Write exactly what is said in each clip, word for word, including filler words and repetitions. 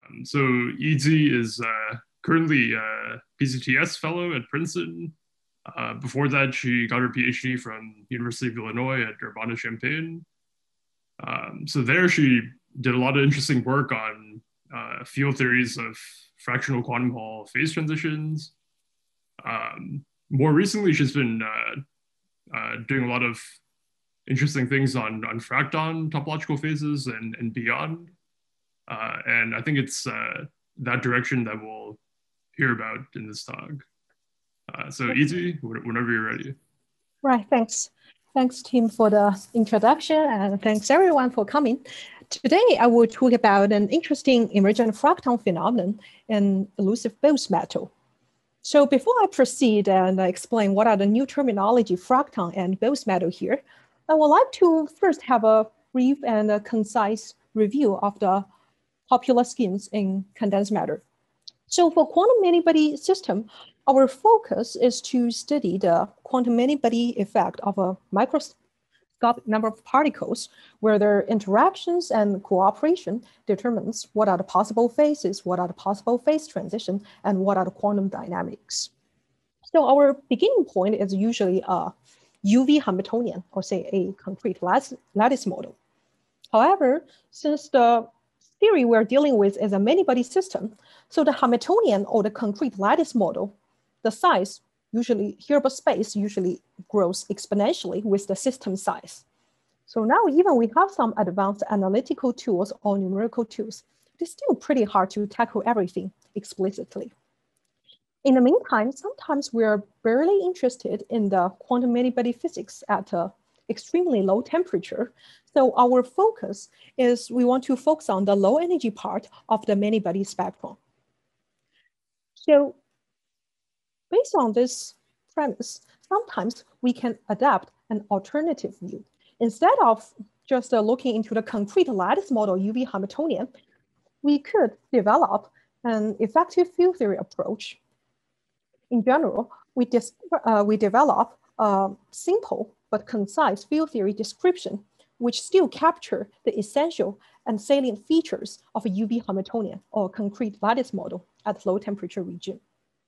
So Yi is uh, currently a P C T S fellow at Princeton. Uh, before that, she got her PhD from University of Illinois at Urbana-Champaign. Um, so there, she did a lot of interesting work on uh, field theories of fractional quantum Hall phase transitions. Um, More recently, she's been uh, uh, doing a lot of interesting things on on fracton topological phases and and beyond. Uh, and I think it's uh, that direction that we'll hear about in this talk. Uh, so Easy, whenever you're ready. Right, thanks. Thanks, Tim, for the introduction, and thanks everyone for coming. Today, I will talk about an interesting emergent fracton phenomenon in elusive Bose metal. So before I proceed and explain what are the new terminology fracton and Bose metal here, I would like to first have a brief and a concise review of the popular schemes in condensed matter. So for quantum many-body system, our focus is to study the quantum many-body effect of a microscopic number of particles, where their interactions and cooperation determines what are the possible phases, what are the possible phase transition, and what are the quantum dynamics. So our beginning point is usually a U V Hamiltonian, or say a concrete lattice model. However, since the theory we're dealing with is a many-body system, so the Hamiltonian or the concrete lattice model, the size usually, Hilbert space usually grows exponentially with the system size. So now even we have some advanced analytical tools or numerical tools, it's still pretty hard to tackle everything explicitly. In the meantime, sometimes we're barely interested in the quantum many-body physics at a extremely low temperature. So our focus is we want to focus on the low energy part of the many-body spectrum. So based on this premise, sometimes we can adapt an alternative view. Instead of just uh, looking into the concrete lattice model U V Hamiltonian, we could develop an effective field theory approach. In general, we, uh, we develop a simple but concise field theory description, which still capture the essential and salient features of a U V Hamiltonian or concrete lattice model at low temperature region.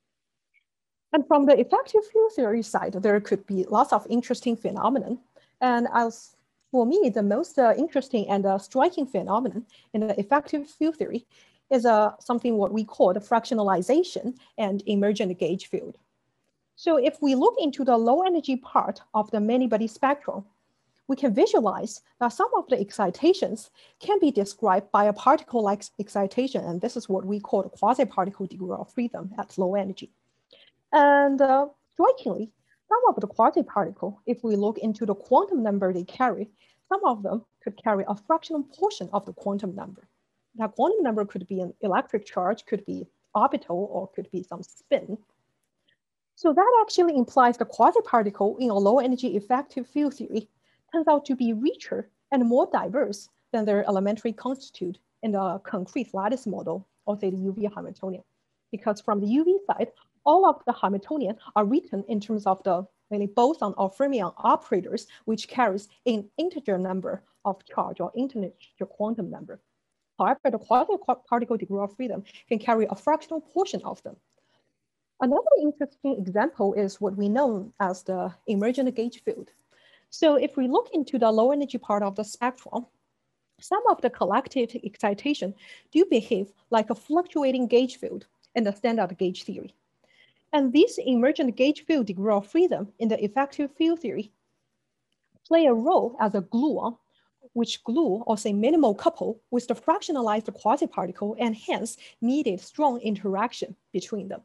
And from the effective field theory side, there could be lots of interesting phenomenon. And as for me, the most uh, interesting and uh, striking phenomenon in the effective field theory is uh, something what we call the fractionalization and emergent gauge field. So if we look into the low energy part of the many-body spectrum, we can visualize that some of the excitations can be described by a particle-like excitation, and this is what we call the quasi-particle degree of freedom at low energy. And uh, strikingly, some of the quasi-particle, if we look into the quantum number they carry, some of them could carry a fractional portion of the quantum number. That quantum number could be an electric charge, could be orbital, or could be some spin. So that actually implies the quasi-particle in a low energy effective field theory turns out to be richer and more diverse than their elementary constitute in the concrete lattice model, or say the U V Hamiltonian. Because from the U V side, all of the Hamiltonian are written in terms of the really boson or fermion operators, which carries an integer number of charge or integer quantum number. However, the quasi-particle degree of freedom can carry a fractional portion of them. Another interesting example is what we know as the emergent gauge field. So if we look into the low energy part of the spectrum, some of the collective excitation do behave like a fluctuating gauge field in the standard gauge theory. And this emergent gauge field degree of freedom in the effective field theory play a role as a gluon, which glue or say minimal couple with the fractionalized quasi-particle and hence mediate strong interaction between them.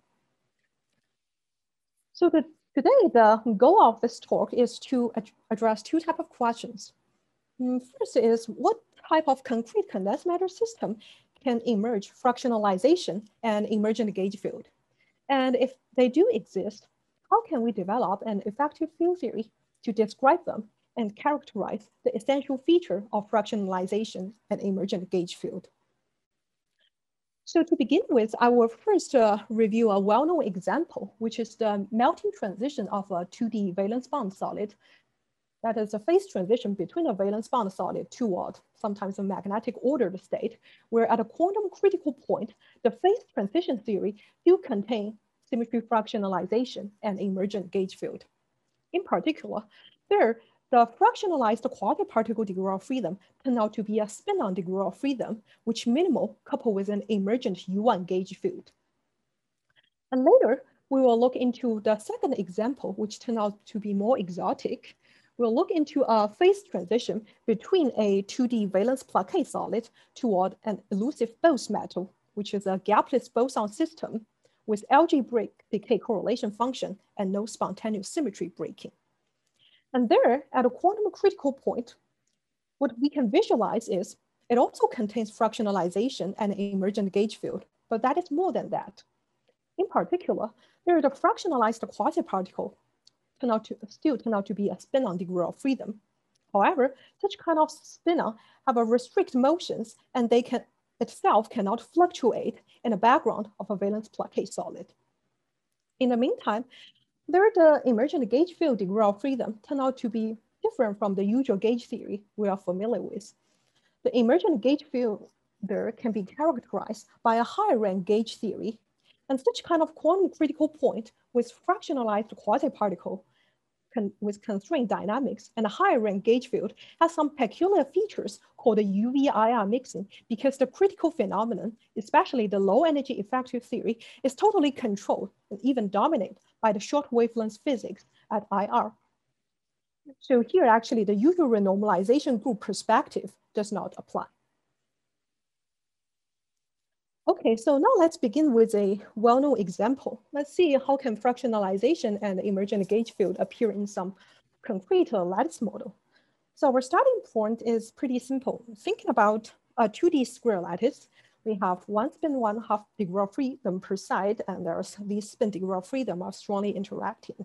So the, today, the goal of this talk is to ad address two types of questions. First is, what type of concrete condensed matter system can emerge fractionalization and emergent gauge field? And if they do exist, how can we develop an effective field theory to describe them and characterize the essential feature of fractionalization and emergent gauge field? So to begin with, I will first uh, review a well-known example, which is the melting transition of a two D valence bond solid that is a phase transition between a valence bond solid toward sometimes a magnetic ordered state, where at a quantum critical point, the phase transition theory do contain symmetry fractionalization and emergent gauge field. In particular, there, the fractionalized quasi-particle degree of freedom turned out to be a spin-on degree of freedom, which minimal coupled with an emergent U one gauge field. And later, we will look into the second example, which turned out to be more exotic. We'll look into a phase transition between a two D valence plaqué solid toward an elusive Bose metal, which is a gapless boson system with algebraic decay correlation function and no spontaneous symmetry breaking. And there, at a quantum critical point, what we can visualize is it also contains fractionalization and emergent gauge field, but that is more than that. In particular, there is a fractionalized quasi-particle turn out to still turn out to be a spin-on degree of freedom. However, such kind of spin-on have a restricted motions, and they can itself cannot fluctuate in the background of a valence plaqué solid. In the meantime, there the emergent gauge field degree of freedom turn out to be different from the usual gauge theory we are familiar with. The emergent gauge field there can be characterized by a higher rank gauge theory, and such kind of quantum critical point with fractionalized quasi-particle con with constrained dynamics and a higher rank gauge field has some peculiar features called the U V I R mixing, because the critical phenomenon, especially the low energy effective theory, is totally controlled and even dominated by the short wavelength physics at I R. So here actually the usual renormalization group perspective does not apply. Okay, so now let's begin with a well-known example. Let's see how can fractionalization and emergent gauge field appear in some concrete lattice model. So our starting point is pretty simple. Thinking about a two D square lattice, we have one spin, one half degree of freedom per side, and there's these spin degree of freedom are strongly interacting.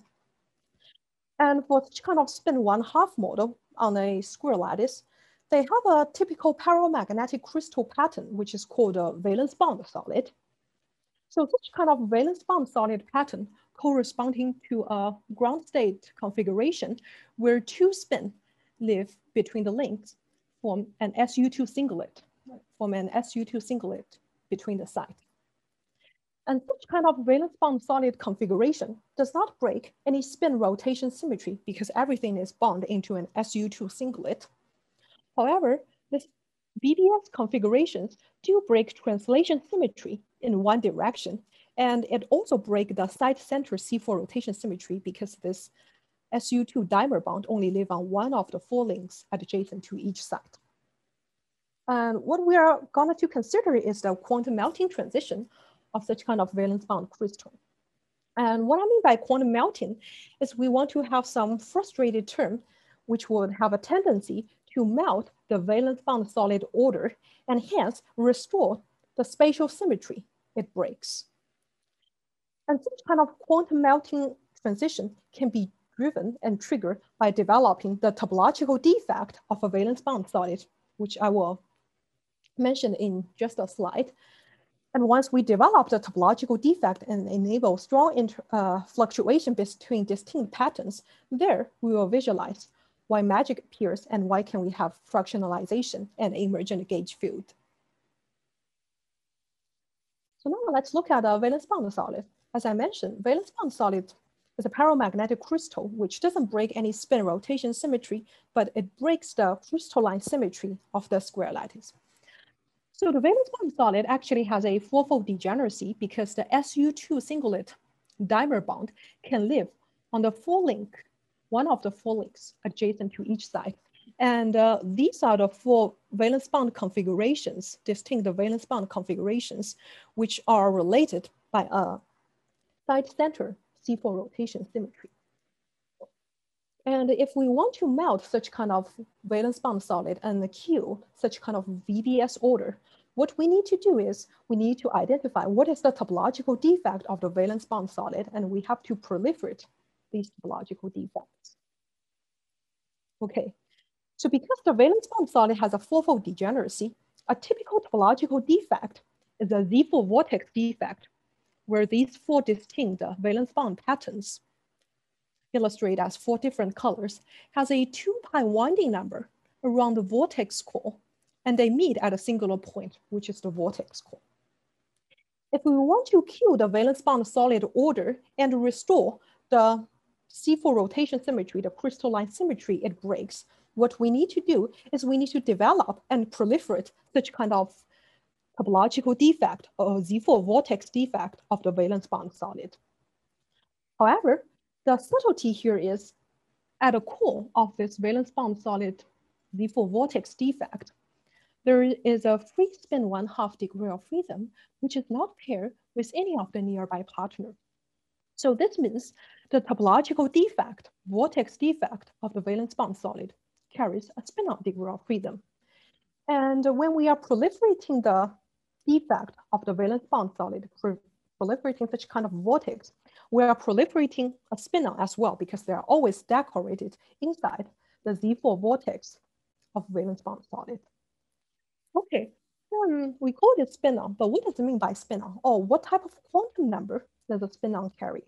And for such kind of spin one half model on a square lattice, they have a typical paramagnetic crystal pattern, which is called a valence bond solid. So such kind of valence bond solid pattern corresponding to a ground state configuration where two spin live between the links form an S U two singlet, form an S U two singlet between the sides. And such kind of valence bond solid configuration does not break any spin rotation symmetry because everything is bound into an S U two singlet. However, this V B S configurations do break translation symmetry in one direction, and it also breaks the side center C four rotation symmetry because this S U two dimer bond only live on one of the four links adjacent to each side. And what we are going to consider is the quantum melting transition of such kind of valence bond crystal. And what I mean by quantum melting is we want to have some frustrated term which would have a tendency to melt the valence bond solid order and hence restore the spatial symmetry it breaks. And such kind of quantum melting transition can be driven and triggered by developing the topological defect of a valence bond solid, which I will mention in just a slide. And once we develop the topological defect and enable strong inter, uh, fluctuation between distinct patterns, there we will visualize why magic appears and why can we have fractionalization and emergent gauge field. So now let's look at a valence bond solid. As I mentioned, valence bond solid is a paramagnetic crystal which doesn't break any spin rotation symmetry, but it breaks the crystalline symmetry of the square lattice. So the valence bond solid actually has a fourfold degeneracy because the S U two singlet dimer bond can live on the four link one of the four links adjacent to each side. And uh, these are the four valence bond configurations, distinct valence bond configurations, which are related by a side center C four rotation symmetry. And if we want to melt such kind of valence bond solid and kill such kind of V B S order, what we need to do is we need to identify what is the topological defect of the valence bond solid, and we have to proliferate these topological defects. Okay, so because the valence bond solid has a fourfold degeneracy, a typical topological defect is a Z four vortex defect, where these four distinct valence bond patterns illustrated as four different colors, has a two pi winding number around the vortex core, and they meet at a singular point, which is the vortex core. If we want to kill the valence bond solid order and restore the C four rotation symmetry, the crystalline symmetry it breaks, what we need to do is we need to develop and proliferate such kind of topological defect or Z four vortex defect of the valence bond solid. However, the subtlety here is at the core of this valence bond solid Z four vortex defect, there is a free spin one half degree of freedom, which is not paired with any of the nearby partner. So this means the topological defect, vortex defect of the valence bond solid carries a spin-out degree of freedom. And when we are proliferating the defect of the valence bond solid, proliferating such kind of vortex, we are proliferating a spin-out as well because they are always decorated inside the Z four vortex of valence bond solid. Okay, um, we call it spin-out, but what does it mean by spin-out? Or what type of quantum number does a spin-out carry?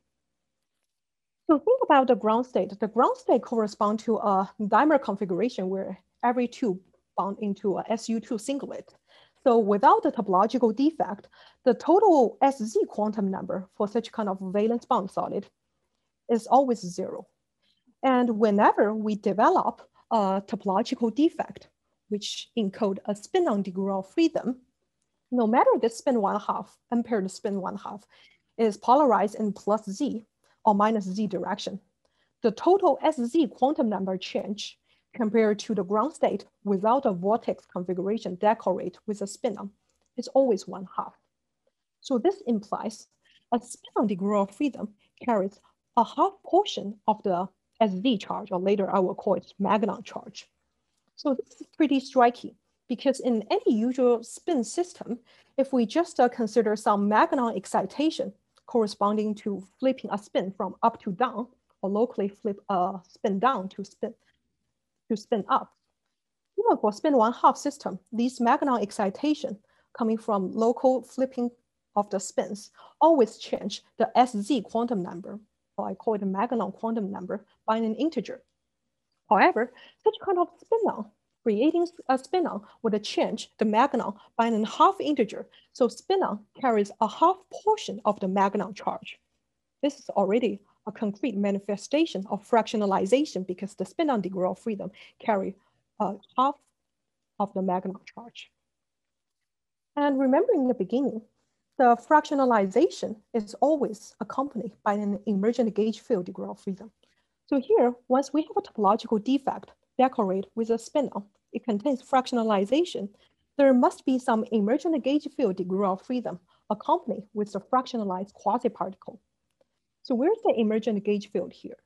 So think about the ground state. The ground state corresponds to a dimer configuration where every two bound into a S U two singlet. So without the topological defect, the total S Z quantum number for such kind of valence bond solid is always zero. And whenever we develop a topological defect, which encode a spin-on degree of freedom, no matter the spin one half, unpaired spin one half, is polarized in plus Z or minus Z direction, the total S Z quantum number change compared to the ground state without a vortex configuration decorate with a spin-on is always one half. So this implies a spin-on degree of freedom carries a half portion of the S Z charge, or later I will call it Magnum charge. So this is pretty striking because in any usual spin system, if we just uh, consider some Magnum excitation corresponding to flipping a spin from up to down, or locally flip a uh, spin down to spin to spin up. Even for spin one half system, these Magnum excitation coming from local flipping of the spins always change the S Z quantum number, or I call it a Magnum quantum number, by an integer. However, such kind of spin-on, creating a spin-on would change the Magnum by a half integer. So spin-on carries a half portion of the Magnum charge. This is already a concrete manifestation of fractionalization because the spin-on degree of freedom carry uh, half of the Magnum charge. And remember in the beginning, the fractionalization is always accompanied by an emergent gauge field degree of freedom. So here, once we have a topological defect decorate with a spin-on, it contains fractionalization, there must be some emergent gauge field degree of freedom accompanied with the fractionalized quasi-particle. So where's the emergent gauge field here?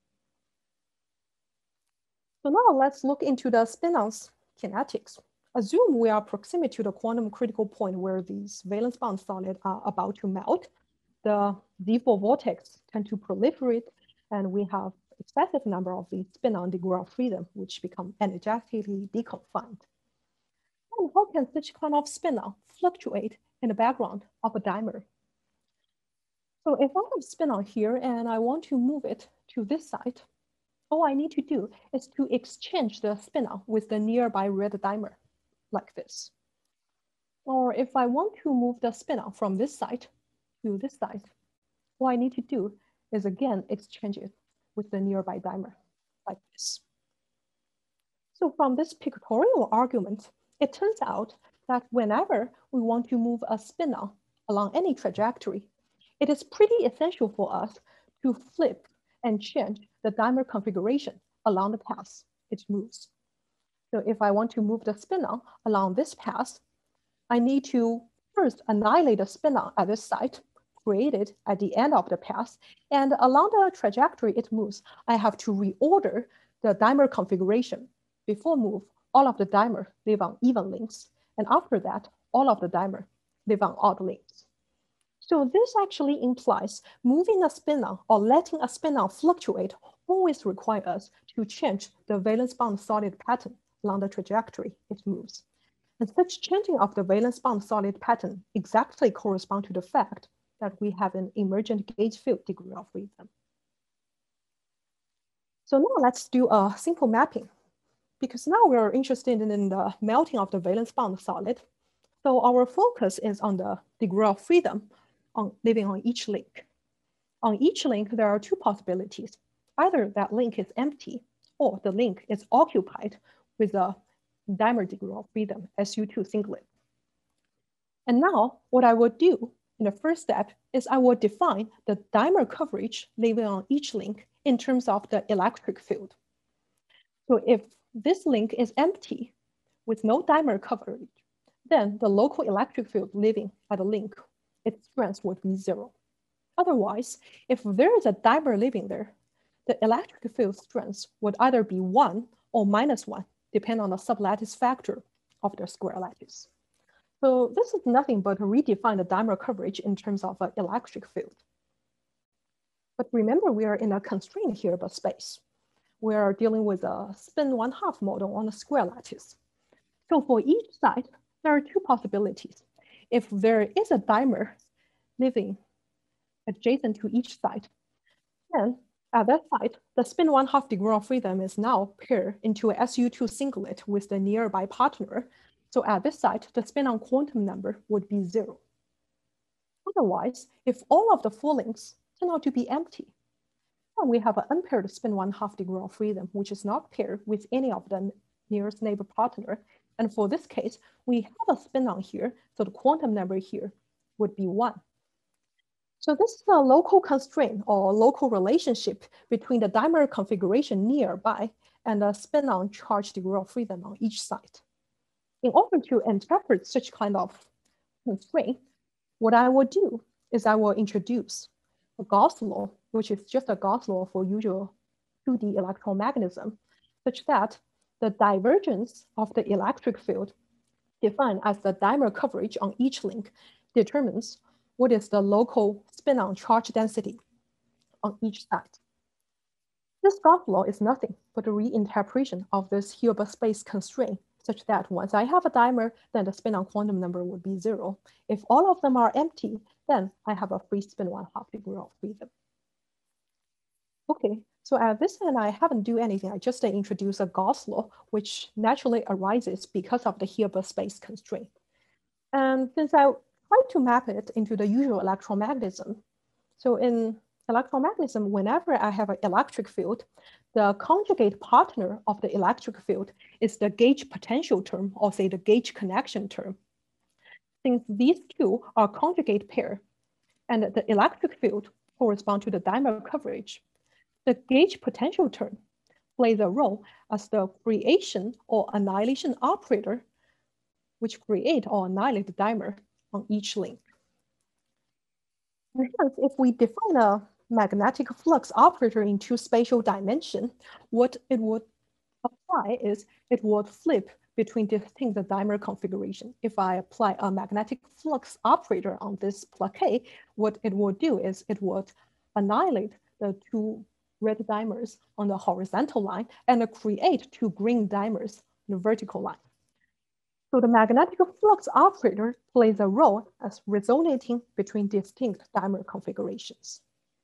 So now let's look into the spin-on's kinetics. Assume we are proximate to the quantum critical point where these valence bond solids are about to melt. The Z four vortex tend to proliferate, and we have excessive number of these spin-on degree of freedom, which become energetically deconfined. And how can such kind of spin-on fluctuate in the background of a dimer? So if I have spin-on here and I want to move it to this side, all I need to do is to exchange the spin-on with the nearby red dimer, like this. Or if I want to move the spin-on from this side to this side, all I need to do is again exchange it with the nearby dimer, like this. So from this pictorial argument, it turns out that whenever we want to move a spin-on along any trajectory, it is pretty essential for us to flip and change the dimer configuration along the path it moves. So if I want to move the spin-on along this path, I need to first annihilate the spin-on at this site, created at the end of the path, and along the trajectory it moves, I have to reorder the dimer configuration. Before move, all of the dimer live on even lengths, and after that, all of the dimer live on odd lengths. So this actually implies moving a spin-on or letting a spin-on fluctuate always requires us to change the valence bond solid pattern along the trajectory it moves. And such changing of the valence bond solid pattern exactly correspond to the fact that we have an emergent gauge field degree of freedom. So now let's do a simple mapping, because now we're interested in the melting of the valence bond solid. So our focus is on the degree of freedom on living on each link. On each link, there are two possibilities. Either that link is empty or the link is occupied with a dimer degree of freedom, S U two singlet. And now what I will do in the first step is I will define the dimer coverage living on each link in terms of the electric field. So if this link is empty with no dimer coverage, then the local electric field living at the link, its strength would be zero. Otherwise, if there is a dimer living there, the electric field strength would either be one or minus one, depending on the sublattice factor of the square lattice. So this is nothing but to redefine the dimer coverage in terms of an electric field. But remember, we are in a constrained Hilbert space. We are dealing with a spin one half model on a square lattice. So for each side, there are two possibilities. If there is a dimer living adjacent to each side, then at that side, the spin one half degree of freedom is now paired into a S U two singlet with the nearby partner. So at this side, the spin-on quantum number would be zero. Otherwise, if all of the four links turn out to be empty, then we have an unpaired spin one half degree of freedom, which is not paired with any of the nearest neighbor partner. And for this case, we have a spin-on here, so the quantum number here would be one. So this is a local constraint or local relationship between the dimer configuration nearby and the spin-on charge degree of freedom on each side. In order to interpret such kind of constraint, what I will do is I will introduce a Gauss law, which is just a Gauss law for usual two D electromagnetism, such that the divergence of the electric field defined as the dimer coverage on each link determines what is the local spin-on charge density on each side. This Gauss law is nothing but a reinterpretation of this Hilbert space constraint, such that once I have a dimer, then the spin-on quantum number would be zero. If all of them are empty, then I have a free spin one half degree of freedom. Okay, so at this end, I haven't do anything. I just uh, introduce a Gauss law, which naturally arises because of the Hilbert space constraint. And since I tried to map it into the usual electromagnetism, so in electromagnetism, whenever I have an electric field, the conjugate partner of the electric field is the gauge potential term, or say the gauge connection term. Since these two are conjugate pair, and the electric field corresponds to the dimer coverage, the gauge potential term plays a role as the creation or annihilation operator, which create or annihilate the dimer on each link. And hence, if we define a magnetic flux operator in two spatial dimension, what it would apply is it would flip between distinct dimer configuration. If I apply a magnetic flux operator on this plaqué, what it would do is it would annihilate the two red dimers on the horizontal line and create two green dimers on the vertical line. So the magnetic flux operator plays a role as resonating between distinct dimer configurations.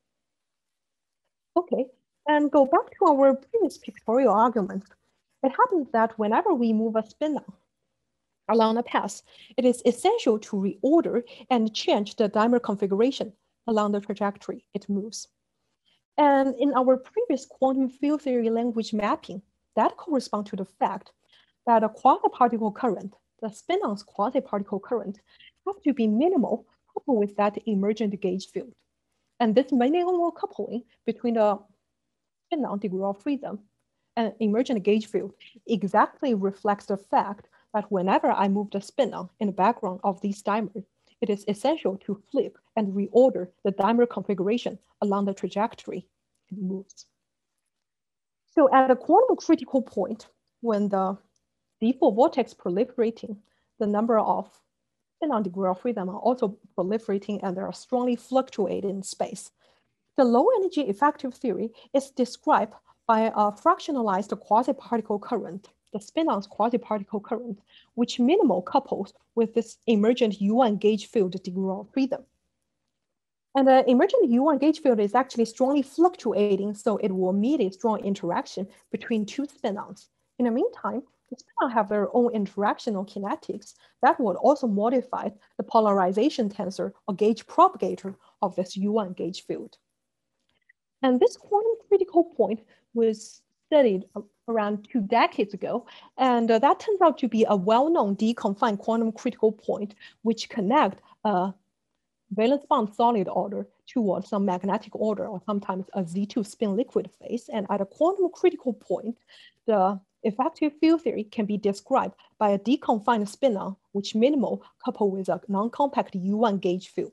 Okay, and go back to our previous pictorial argument. It happens that whenever we move a spin along a path, it is essential to reorder and change the dimer configuration along the trajectory it moves. And in our previous quantum field theory language mapping, that corresponds to the fact that a quasi-particle current, the spin-on's quasi-particle current, have to be minimal coupled with that emergent gauge field. And this minimal coupling between the spin-on degree of freedom and emergent gauge field exactly reflects the fact that whenever I move the spin-on in the background of these dimers, it is essential to flip and reorder the dimer configuration along the trajectory it moves. So at a quantum critical point, when the D four vortex proliferating, the number of spin-on degree of freedom are also proliferating and they are strongly fluctuating in space. The low energy effective theory is described by a fractionalized quasi-particle current, the spin-on's quasi-particle current, which minimal couples with this emergent U one gauge field degree of freedom. And the emergent U one gauge field is actually strongly fluctuating, so it will meet a strong interaction between two spin-ons. In the meantime, the spin-ons have their own interactional kinetics that would also modify the polarization tensor or gauge propagator of this U one gauge field. And this quantum critical point was studied around two decades ago, and uh, that turns out to be a well-known deconfined quantum critical point which connect a valence bond solid order towards some magnetic order, or sometimes a Z two spin liquid phase. And at a quantum critical point, the effective field theory can be described by a deconfined spin-on, which minimal coupled with a non-compact U one gauge field.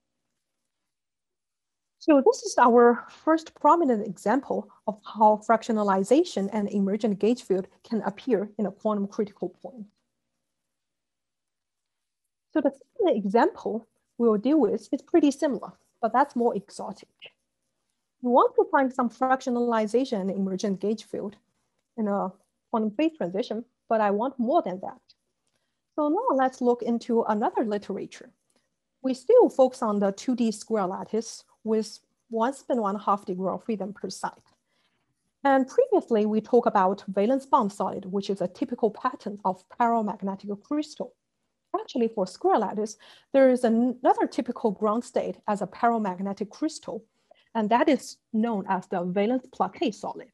So this is our first prominent example of how fractionalization and emergent gauge field can appear in a quantum critical point. So the second example we'll deal with is pretty similar, but that's more exotic. We want to find some fractionalization and emergent gauge field in a quantum phase transition, but I want more than that. So now let's look into another literature. We still focus on the two D square lattice with one spin one half degree of freedom per side. And previously we talked about valence bond solid, which is a typical pattern of paramagnetic crystal. Actually, for square lattice, there is another typical ground state as a paramagnetic crystal, and that is known as the valence plaqué solid.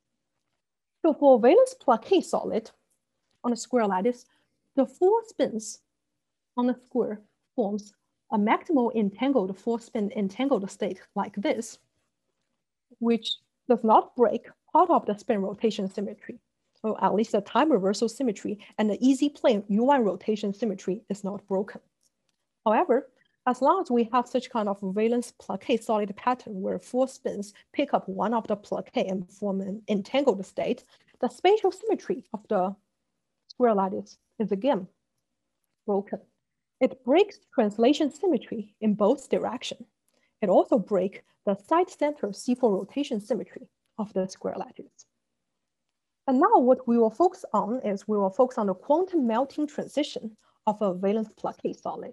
So for valence plaqué solid on a square lattice, the four spins on the square forms a maximal entangled four spin entangled state like this, which does not break part of the spin rotation symmetry, or at least the time reversal symmetry, and the easy plane U one rotation symmetry is not broken. However, as long as we have such kind of valence plaqué solid pattern where four spins pick up one of the plaqué and form an entangled state, the spatial symmetry of the square lattice is again broken. It breaks translation symmetry in both directions. It also breaks the side center C four rotation symmetry of the square lattice. And now what we will focus on is we will focus on the quantum melting transition of a valence plaqué solid.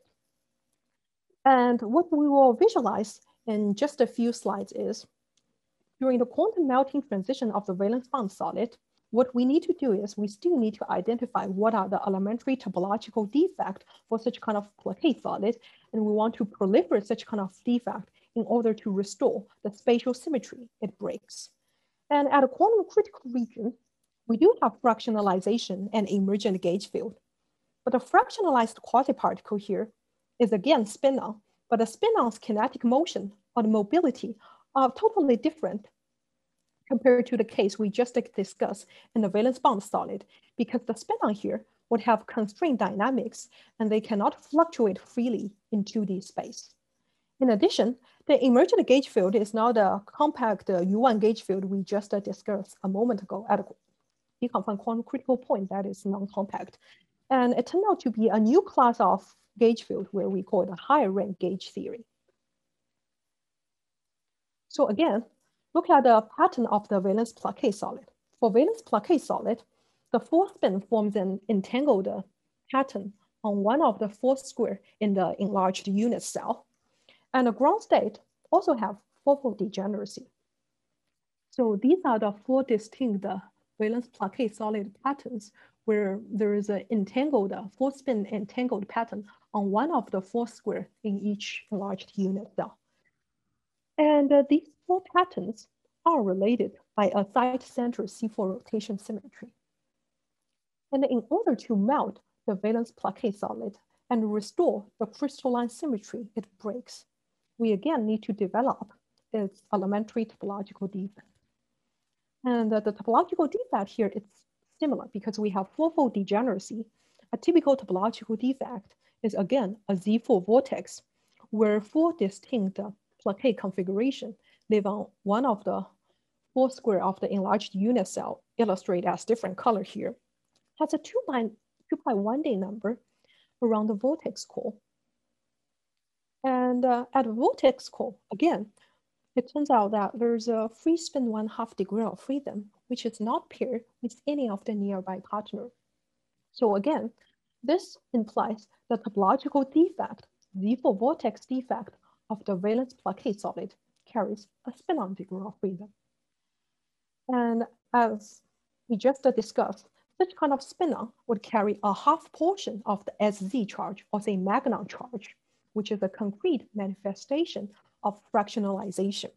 And what we will visualize in just a few slides is during the quantum melting transition of the valence bond solid, what we need to do is we still need to identify what are the elementary topological defects for such kind of plaqué solid, and we want to proliferate such kind of defect in order to restore the spatial symmetry it breaks. And at a quantum critical region, we do have fractionalization and emergent gauge field. But the fractionalized quasi-particle here is again spin-on, but the spin-on's kinetic motion or the mobility are totally different compared to the case we just discussed in the valence bond solid, because the spin-on here would have constrained dynamics and they cannot fluctuate freely in two D space. In addition, the emergent gauge field is now the compact uh, U one gauge field we just uh, discussed a moment ago at a deconfined quantum critical point that is non-compact. And it turned out to be a new class of gauge field where we call it a higher rank gauge theory. So again, look at the pattern of the valence plaqué solid. For valence plaqué solid, the fourth spin forms an entangled pattern on one of the four square in the enlarged unit cell. And the ground state also have fourfold degeneracy. So these are the four distinct valence plaqué solid patterns where there is an entangled, four spin entangled pattern on one of the four square in each enlarged unit cell. And uh, these four patterns are related by a side center C four rotation symmetry. And in order to melt the valence plaqué solid and restore the crystalline symmetry it breaks, we again need to develop its elementary topological defect. And uh, the topological defect here is similar because we have fourfold degeneracy. A typical topological defect is again a Z four vortex where four distinct uh, plaqué configuration live on one of the four square of the enlarged unit cell, illustrated as different color here, has a two by one day number around the vortex core. And uh, at the vortex core, again, it turns out that there's a free spin one half degree of freedom, which is not paired with any of the nearby partner. So again, this implies the topological defect, Z four vortex defect, of the valence Plaquet solid carries a spin-on degree of freedom. And as we just discussed, such kind of spin-on would carry a half portion of the S Z charge, or say magnon charge, which is a concrete manifestation of fractionalization.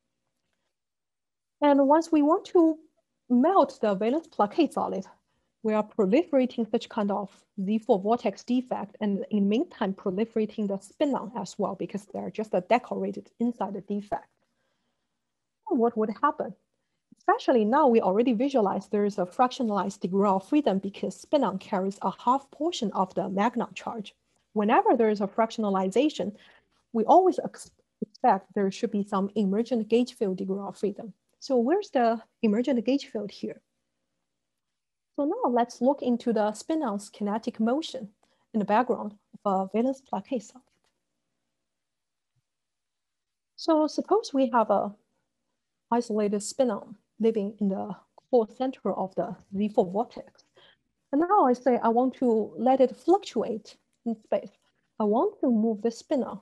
And once we want to melt the valence Plaquet solid, we are proliferating such kind of Z four vortex defect, and in the meantime proliferating the spin-on as well, because they're just decorated inside the defect. And what would happen? Especially now we already visualize there is a fractionalized degree of freedom because spin-on carries a half portion of the magnon charge. Whenever there is a fractionalization, we always expect there should be some emergent gauge field degree of freedom. So where's the emergent gauge field here? So now let's look into the spin-on's kinetic motion in the background of a valence Plaquet solid. So suppose we have a isolated spin-on living in the core center of the Z four vortex. And now I say I want to let it fluctuate in space. I want to move the spin-on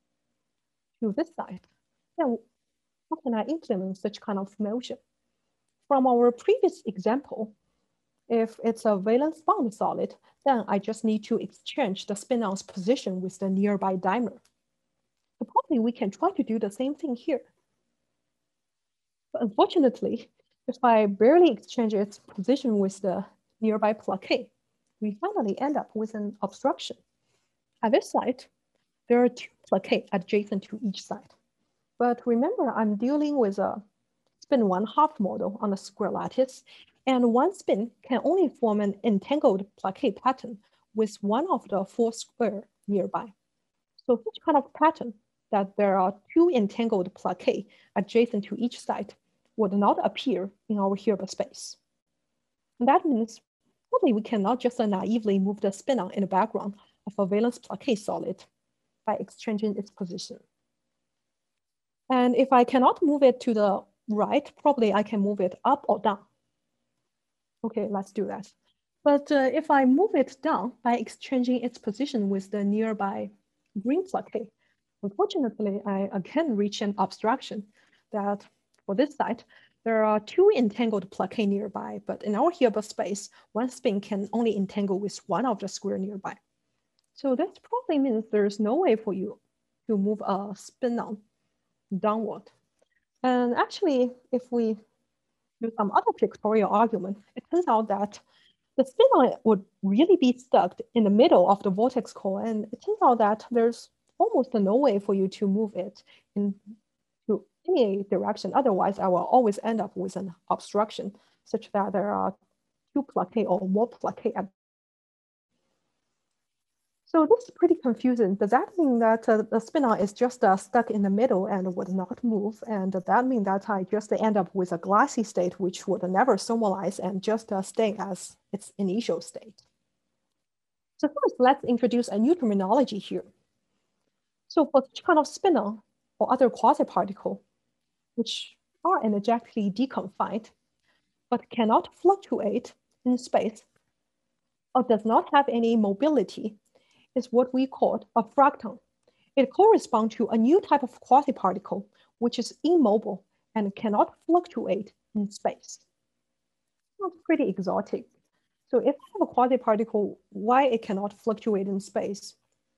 to this side. Then how can I implement such kind of motion? From our previous example, if it's a valence bound solid, then I just need to exchange the spin-on's position with the nearby dimer. So probably we can try to do the same thing here. But unfortunately, if I barely exchange its position with the nearby Plaquet, we finally end up with an obstruction. At this site, there are two Plaquets adjacent to each side. But remember, I'm dealing with a spin one half model on a square lattice, and one spin can only form an entangled Plaquet pattern with one of the four square nearby. So such kind of pattern that there are two entangled Plaquets adjacent to each side would not appear in our Hilbert space. And that means probably we cannot just naively move the spin-on in the background of a valence Plaquet solid by exchanging its position. And if I cannot move it to the right, probably I can move it up or down. Okay, let's do that. But uh, if I move it down by exchanging its position with the nearby green Plaquet, unfortunately, I again reach an obstruction that for this site, there are two entangled Plaquets nearby, but in our Hilbert space, one spin can only entangle with one of the square nearby. So that probably means there's no way for you to move a spin-on downward. And actually, if we do some other pictorial argument, it turns out that the spin-on would really be stuck in the middle of the vortex core. And it turns out that there's almost no way for you to move it in to any direction. Otherwise, I will always end up with an obstruction such that there are two Plaquets or more Plaquets. So this is pretty confusing. Does that mean that uh, the spin-on is just uh, stuck in the middle and would not move? And does that mean that I just end up with a glassy state which would never thermalize and just uh, stay as its initial state? So first, let's introduce a new terminology here. So for such kind of spin-on or other quasi-particle, which are energetically deconfined, but cannot fluctuate in space or does not have any mobility, is what we call a fracton. It corresponds to a new type of quasi-particle, which is immobile and cannot fluctuate in space. Sounds pretty exotic. So if I have a quasi-particle, why it cannot fluctuate in space?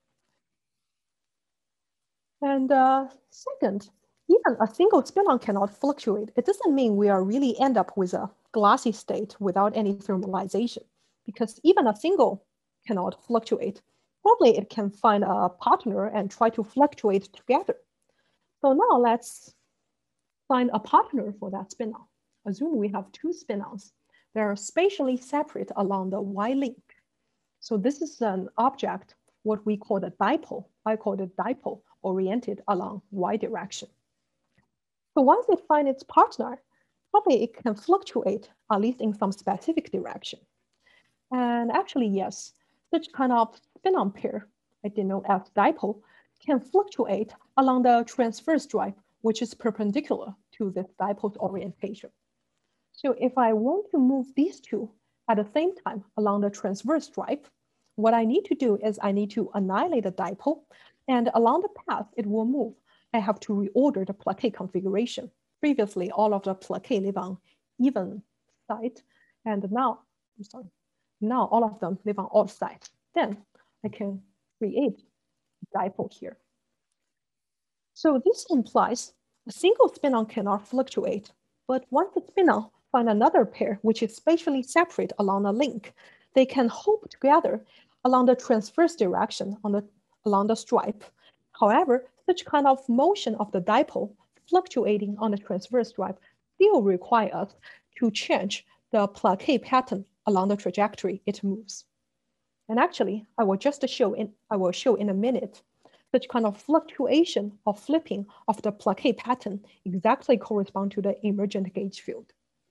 And uh, second, even a single spin-on cannot fluctuate. It doesn't mean we are really end up with a glassy state without any thermalization, because even a single cannot fluctuate. Probably it can find a partner and try to fluctuate together. So now let's find a partner for that spin-on. Assume we have two spin-ons. They are spatially separate along the Y link. So this is an object, what we call the dipole. I call it dipole oriented along Y direction. So once it finds its partner, probably it can fluctuate at least in some specific direction. And actually, yes, such kind of spin-on pair, I denote as dipole, can fluctuate along the transverse stripe, which is perpendicular to this dipole's orientation. So if I want to move these two at the same time along the transverse stripe, what I need to do is I need to annihilate the dipole, and along the path, it will move. I have to reorder the plaqué configuration. Previously, all of the plaqué live on even side, and now, I'm sorry, now all of them live on odd side. Then I can create a dipole here. So this implies a single spin-on cannot fluctuate, but once the spin-on find another pair which is spatially separate along a link, they can hold together along the transverse direction on the, along the stripe. However, such kind of motion of the dipole fluctuating on the transverse stripe still require us to change the plaqué pattern along the trajectory it moves. And actually, I will just show in, I will show in a minute, such kind of fluctuation or flipping of the plaqué pattern exactly correspond to the emergent gauge field.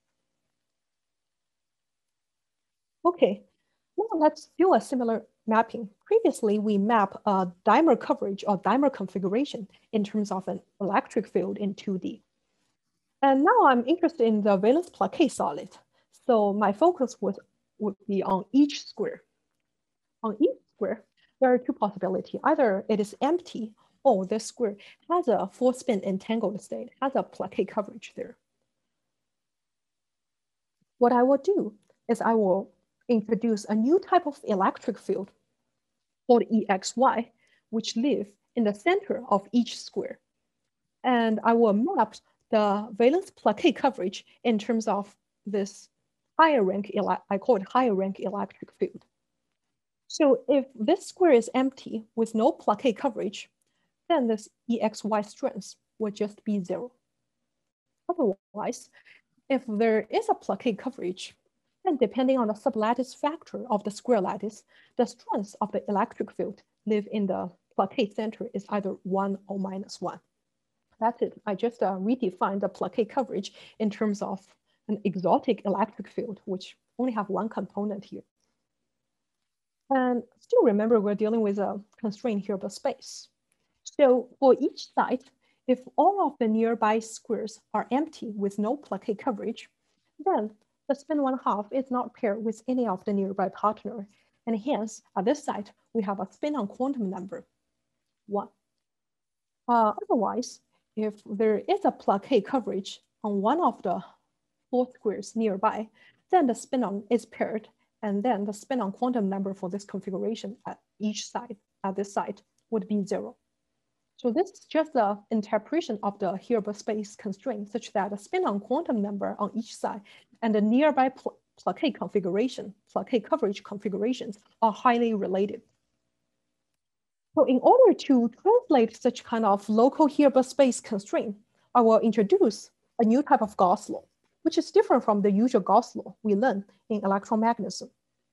Okay, now let's do a similar mapping. Previously, we map a dimer coverage or dimer configuration in terms of an electric field in two D. And now I'm interested in the valence plaqué solid. So my focus would, would be on each square. On each square, there are two possibilities. Either it is empty or this square has a full spin entangled state, has a plaqué coverage there. What I will do is I will introduce a new type of electric field called E X Y, which live in the center of each square. And I will map the valence plaqué coverage in terms of this higher rank, I call it higher rank electric field. So if this square is empty with no plaqué coverage, then this E X Y strength would just be zero. Otherwise, if there is a plaqué coverage, then depending on the sublattice factor of the square lattice, the strength of the electric field live in the plaqué center is either one or minus one. That's it. I just uh, redefined the plaqué coverage in terms of an exotic electric field, which only have one component here. And still remember, we're dealing with a constrained Hilbert space. So for each site, if all of the nearby squares are empty with no plaqué coverage, then the spin one half is not paired with any of the nearby partner. And hence, at this site, we have a spin on quantum number, one. Uh, otherwise, if there is a plaqué coverage on one of the four squares nearby, then the spin on is paired, and then the spin on quantum number for this configuration at each side, at this site, would be zero. So this is just the interpretation of the Hilbert space constraint, such that the spin on quantum number on each side and the nearby pl plaqué configuration, plaqué coverage configurations are highly related. So in order to translate such kind of local Hilbert space constraint, I will introduce a new type of Gauss law, which is different from the usual Gauss law we learn in electromagnetism.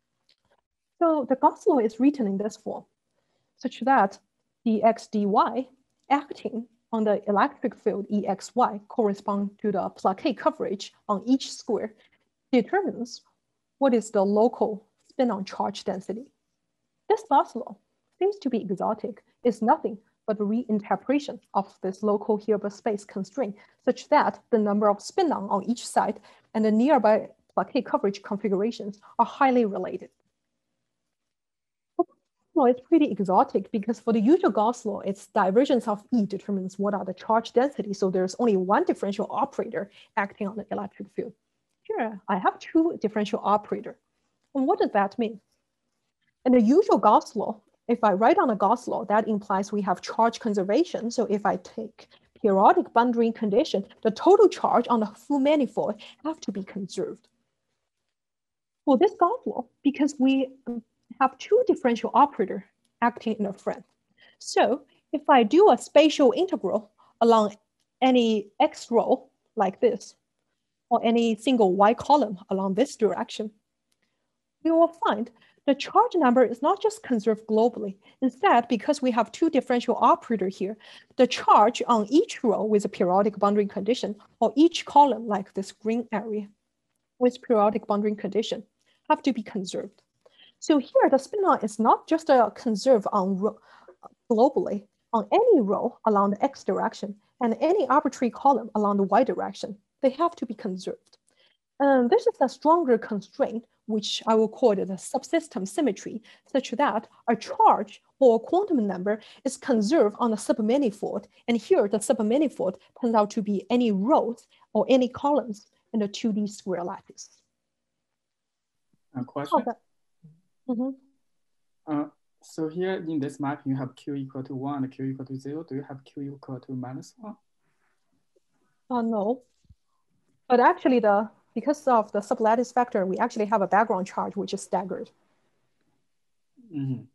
So the Gauss law is written in this form, such that dx dy acting on the electric field E X Y correspond to the plaqué coverage on each square determines what is the local spin-on charge density. This Gauss law seems to be exotic. It's nothing but a reinterpretation of this local Hilbert space constraint, such that the number of spin-on on each side and the nearby plaqué coverage configurations are highly related. Law is pretty exotic because for the usual Gauss law, its divergence of E determines what are the charge densities. So there's only one differential operator acting on the electric field. Here, I have two differential operators. And what does that mean? In the usual Gauss law, if I write on the Gauss law, that implies we have charge conservation. So if I take periodic boundary condition, the total charge on the full manifold have to be conserved. For this Gauss law, because we have two differential operators acting in a frame. So if I do a spatial integral along any x row like this, or any single y column along this direction, we will find the charge number is not just conserved globally. Instead, because we have two differential operators here, the charge on each row with a periodic boundary condition, or each column like this green area with periodic boundary condition, have to be conserved. So here, the spin-on is not just a conserve on row, globally on any row along the x direction and any arbitrary column along the y direction. They have to be conserved. And this is a stronger constraint, which I will call it a subsystem symmetry, such that a charge or quantum number is conserved on a submanifold. And here the submanifold turns out to be any rows or any columns in the two D square lattice. A question? Mm-hmm. uh, so here in this map, you have Q equal to one and Q equal to zero. Do you have Q equal to minus one? Uh, no, but actually the because of the sublattice factor, we actually have a background charge which is staggered. Mm-hmm.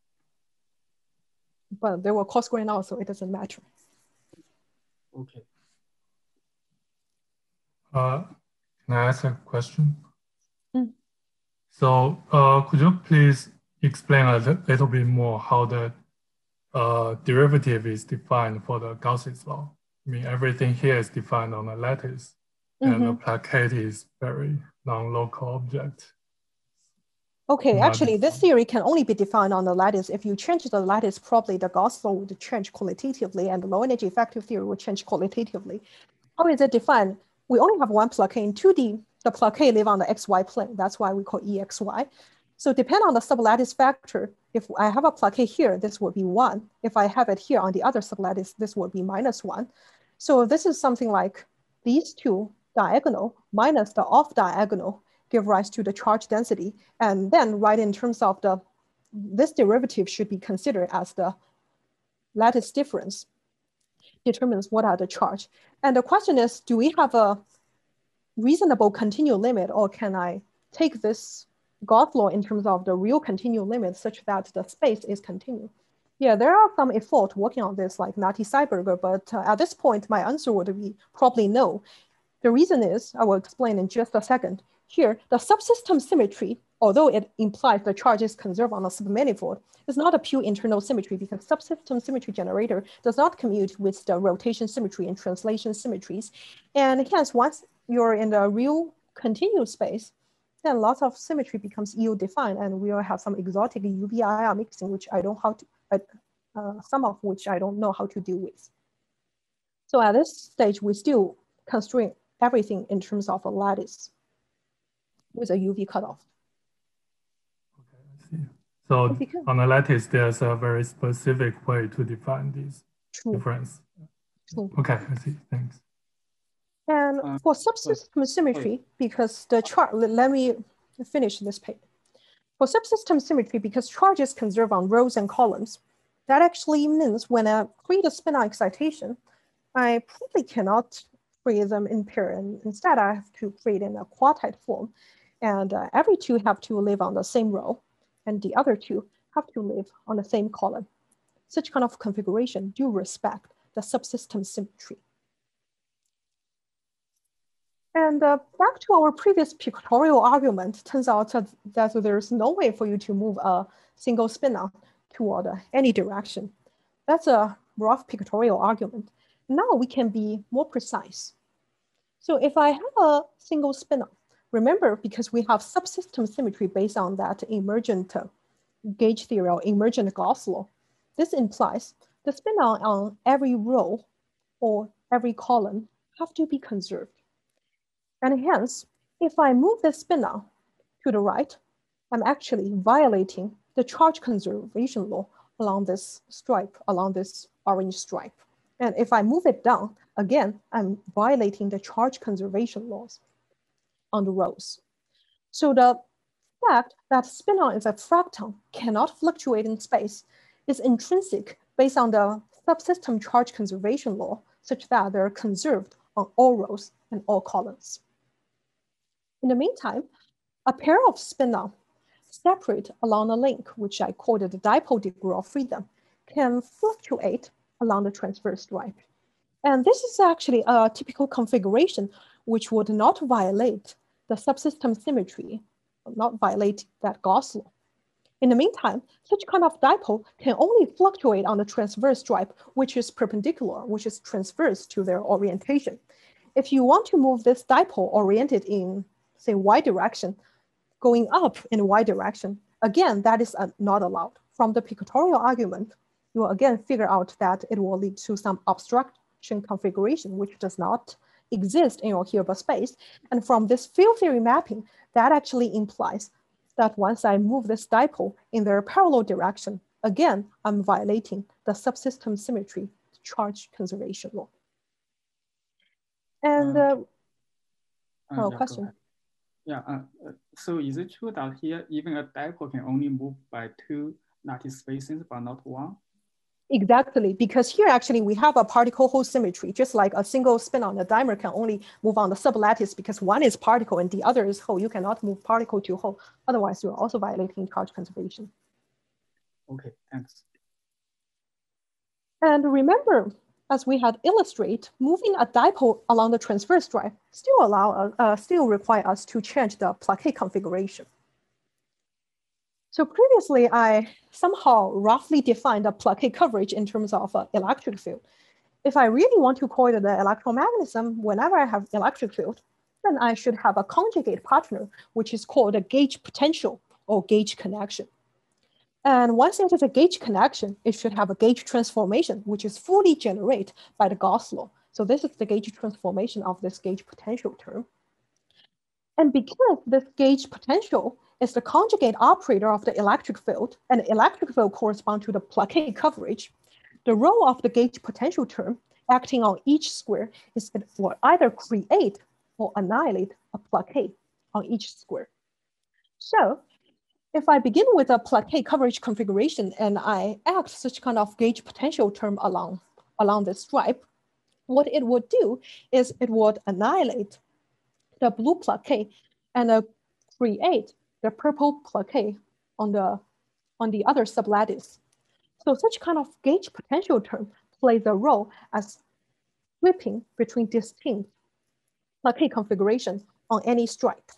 But they were coarse-grained out, so it doesn't matter. Okay. Uh, can I ask a question? Mm. So uh, could you please explain a li little bit more how the uh, derivative is defined for the Gauss's law? I mean, everything here is defined on a lattice, mm-hmm. and the plaquette is very non-local object. Okay, actually, this theory can only be defined on the lattice. If you change the lattice, probably the Gauss law would change qualitatively, and the low energy effective theory would change qualitatively. How is it defined? We only have one plaquette in two D. The plaquette live on the X Y plane. That's why we call E X Y. So depend on the sublattice factor. If I have a plaquette here, this would be one. If I have it here on the other sublattice, this would be minus one. So this is something like these two diagonal minus the off diagonal give rise to the charge density. And then right in terms of the, this derivative should be considered as the lattice difference determines what are the charge. And the question is, do we have a reasonable continual limit, or can I take this Gauss law in terms of the real continual limit such that the space is continuous? Yeah, there are some effort working on this like Nati Seiberger, but uh, at this point, my answer would be probably no. The reason is, I will explain in just a second. Here, the subsystem symmetry, although it implies the charge is conserved on a submanifold, is not a pure internal symmetry because subsystem symmetry generator does not commute with the rotation symmetry and translation symmetries. And hence, once you're in the real continuous space, then lots of symmetry becomes E U-defined, and we will have some exotic U V I R mixing, which I don't how to, uh, some of which I don't know how to deal with. So at this stage, we still constrain everything in terms of a lattice with a U V cutoff. Okay, I see. So because, on a lattice, there's a very specific way to define this true. difference. True. Okay, I see. Thanks. And uh, for subsystem symmetry, because the chart, let me finish this page. For subsystem symmetry, because charge is conserved on rows and columns, that actually means when I create a spin-out excitation, I probably cannot create them in pair, and instead I have to create in a quantite form. And uh, every two have to live on the same row, and the other two have to live on the same column. Such kind of configuration do respect the subsystem symmetry. And uh, back to our previous pictorial argument, turns out that, that there's no way for you to move a single spin-out toward uh, any direction. That's a rough pictorial argument. Now we can be more precise. So if I have a single spin-out, remember, because we have subsystem symmetry based on that emergent uh, gauge theory or emergent Gauss law, this implies the spin-out on every row or every column have to be conserved. And hence, if I move the spin-out to the right, I'm actually violating the charge conservation law along this stripe, along this orange stripe. And if I move it down, again, I'm violating the charge conservation laws on the rows. So the fact that spin-out is a fracton cannot fluctuate in space is intrinsic based on the subsystem charge conservation law, such that they're conserved on all rows and all columns. In the meantime, a pair of spin-out separate along a link, which I called the dipole degree of freedom, can fluctuate along the transverse stripe. And this is actually a typical configuration which would not violate the subsystem symmetry, not violate that Gauss law. In the meantime, such kind of dipole can only fluctuate on the transverse stripe, which is perpendicular, which is transverse to their orientation. If you want to move this dipole oriented in, say, y direction, going up in y direction, again, that is uh, not allowed. From the pictorial argument, you will again figure out that it will lead to some obstruction configuration, which does not exist in your Hilbert space. And from this field theory mapping, that actually implies that once I move this dipole in their parallel direction, again, I'm violating the subsystem symmetry charge conservation law. And uh, uh, oh, yeah, question. Yeah, uh, so is it true that here even a dipole can only move by two lattice spaces, but not one? Exactly, because here actually we have a particle hole symmetry, just like a single spin on the dimer can only move on the sublattice because one is particle and the other is hole. You cannot move particle to hole. Otherwise, you're also violating charge conservation. Okay, thanks. And remember, as we had illustrated, moving a dipole along the transverse drive still allow uh, still require us to change the plaquet configuration. So previously, I somehow roughly defined the plaquet coverage in terms of uh, electric field. If I really want to call it the electromagnetism, whenever I have electric field, then I should have a conjugate partner, which is called a gauge potential or gauge connection. And once it is a gauge connection, it should have a gauge transformation, which is fully generated by the Gauss law. So this is the gauge transformation of this gauge potential term. And because this gauge potential is the conjugate operator of the electric field, and the electric field corresponds to the plaquet coverage, the role of the gauge potential term acting on each square is it will either create or annihilate a plaquet on each square. So if I begin with a plaquet coverage configuration and I act such kind of gauge potential term along, along this stripe, what it would do is it would annihilate the blue plaquet and uh, create the purple plaquet on the, on the other sublattice. So such kind of gauge potential term plays a role as flipping between distinct plaquet configurations on any stripe.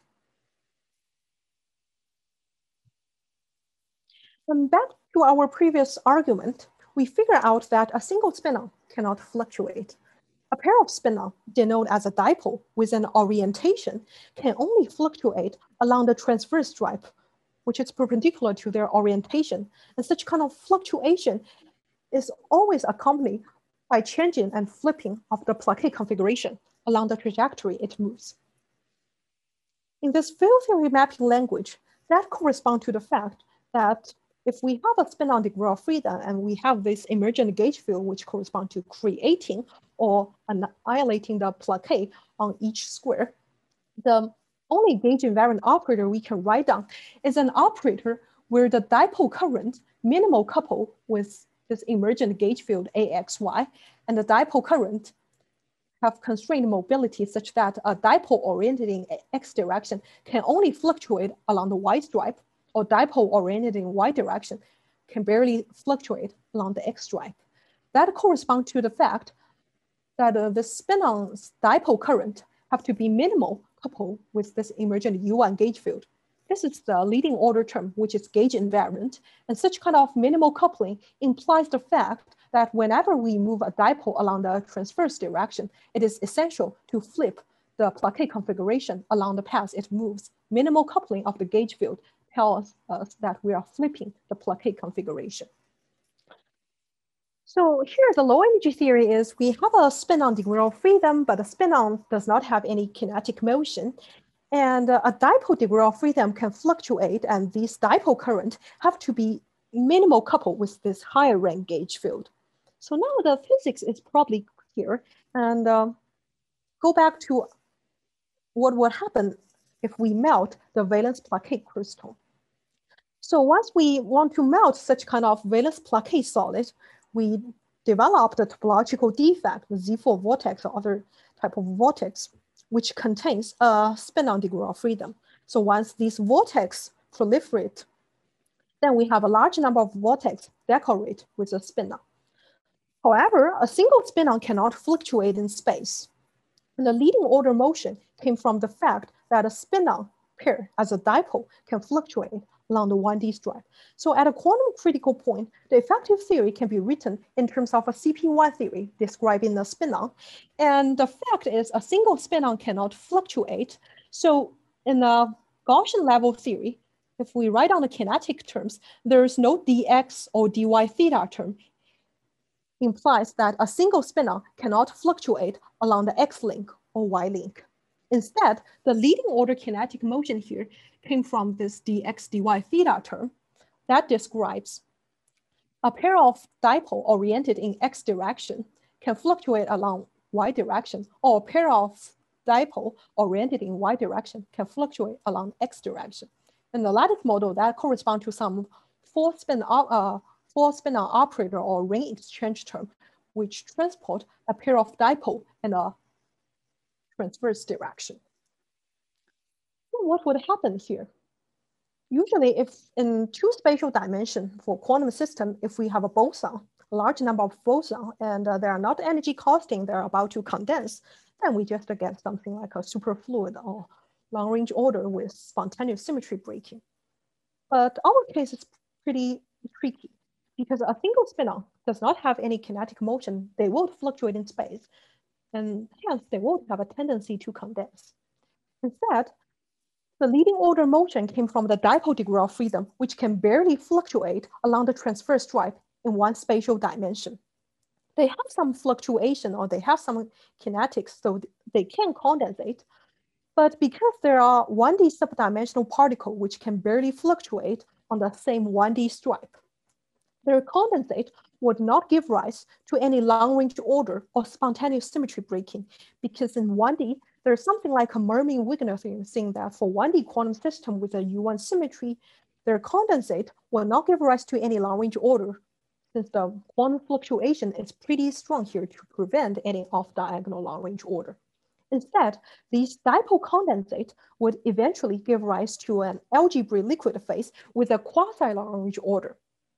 And back to our previous argument, we figure out that a single spin-on cannot fluctuate. A pair of spin-on, denoted as a dipole with an orientation, can only fluctuate along the transverse stripe, which is perpendicular to their orientation. And such kind of fluctuation is always accompanied by changing and flipping of the plaquet configuration along the trajectory it moves. In this field theory mapping language, that corresponds to the fact that if we have a spin-on degree of freedom and we have this emergent gauge field, which corresponds to creating or annihilating the plaquet on each square, the only gauge invariant operator we can write down is an operator where the dipole current minimal couple with this emergent gauge field A X Y, and the dipole current have constrained mobility such that a dipole oriented in X direction can only fluctuate along the Y stripe, or dipole oriented in Y direction can barely fluctuate along the X stripe. That corresponds to the fact that uh, the spin-on's dipole current have to be minimal coupled with this emergent U one gauge field. This is the leading order term, which is gauge invariant. And such kind of minimal coupling implies the fact that whenever we move a dipole along the transverse direction, it is essential to flip the plaquet configuration along the path it moves. Minimal coupling of the gauge field tells us that we are flipping the plaquet configuration. So here the low energy theory is we have a spin-on degree of freedom, but the spin-on does not have any kinetic motion. And uh, a dipole degree of freedom can fluctuate, and these dipole current have to be minimal coupled with this higher rank gauge field. So now the physics is probably clear, and uh, go back to what would happen if we melt the valence plaquet crystal. So once we want to melt such kind of valence plaquet solid, we developed the topological defect, the Z four vortex or other type of vortex, which contains a spin-on degree of freedom. So once these vortex proliferate, then we have a large number of vortex decorate with a spin-on. However, a single spin-on cannot fluctuate in space. And the leading order motion came from the fact that a spin-on pair as a dipole can fluctuate along the one D stripe. So at a quantum critical point, the effective theory can be written in terms of a C P one theory describing the spin-on. And the fact is a single spin-on cannot fluctuate. So in a Gaussian level theory, if we write down the kinetic terms, there's no dx or dy theta term. Implies that a single spin-on cannot fluctuate along the x-link or Y link. Instead, the leading order kinetic motion here came from this dx dy theta term that describes a pair of dipole oriented in x direction can fluctuate along y direction, or a pair of dipole oriented in y direction can fluctuate along x direction. In the lattice model, that corresponds to some four spin, uh, four spin-on operator or ring exchange term, which transport a pair of dipole in a transverse direction. What would happen here? Usually, if in two spatial dimension for quantum system, if we have a boson, a large number of boson, and uh, they are not energy costing, they're about to condense, then we just get something like a superfluid or long range order with spontaneous symmetry breaking. But our case is pretty tricky because a single spin-on does not have any kinetic motion. They won't fluctuate in space, and hence they won't have a tendency to condense. Instead, the leading order motion came from the dipole degree of freedom, which can barely fluctuate along the transverse stripe in one spatial dimension. They have some fluctuation or they have some kinetics, so they can condensate. But because there are one D subdimensional particles which can barely fluctuate on the same one D stripe, their condensate would not give rise to any long-range order or spontaneous symmetry breaking, because in one D, there's something like a Mermin-Wigner thing saying that for one D quantum system with a U one symmetry, their condensate will not give rise to any long-range order, since the quantum fluctuation is pretty strong here to prevent any off-diagonal long-range order. Instead, these dipole condensate would eventually give rise to an algebraic liquid phase with a quasi-long-range order.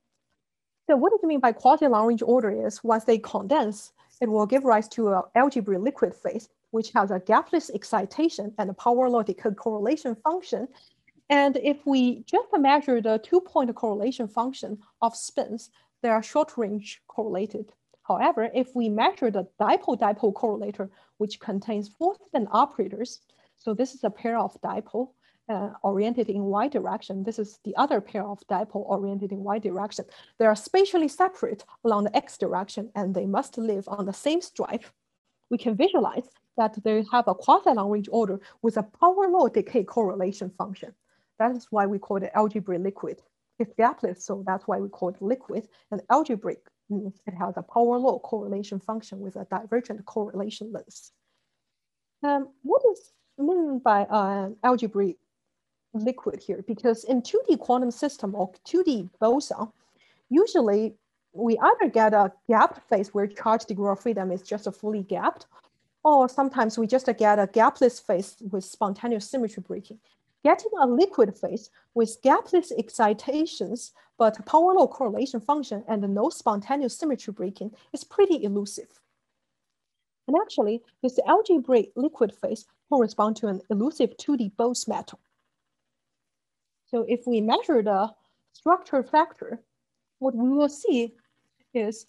So what does it mean by quasi-long-range order is once they condense, it will give rise to an algebraic liquid phase, which has a gapless excitation and a power law decay correlation function. And if we just measure the two-point correlation function of spins, they are short-range correlated. However, if we measure the dipole-dipole correlator, which contains four spin operators, so this is a pair of dipole uh, oriented in y direction. This is the other pair of dipole oriented in y direction. They are spatially separate along the x direction, and they must live on the same stripe. We can visualize that they have a quasi-long-range order with a power law decay correlation function. That is why we call it algebraic liquid. It's gapless, so that's why we call it liquid. And algebraic means it has a power law correlation function with a divergent correlation length. Um, what is meant by uh, algebraic liquid here? Because in two D quantum system or two D boson, usually we either get a gapped phase where charge degree of freedom is just a fully gapped, or sometimes we just get a gapless phase with spontaneous symmetry breaking. Getting a liquid phase with gapless excitations, but power law correlation function and no spontaneous symmetry breaking is pretty elusive. And actually, this algebraic liquid phase corresponds to an elusive two D Bose metal. So if we measure the structure factor, what we will see is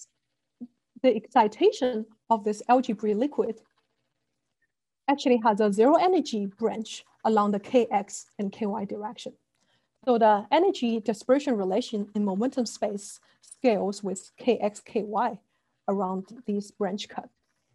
the excitation of this algebraic liquid actually has a zero energy branch along the kx and ky direction. So the energy dispersion relation in momentum space scales with kx, ky around these branch cuts.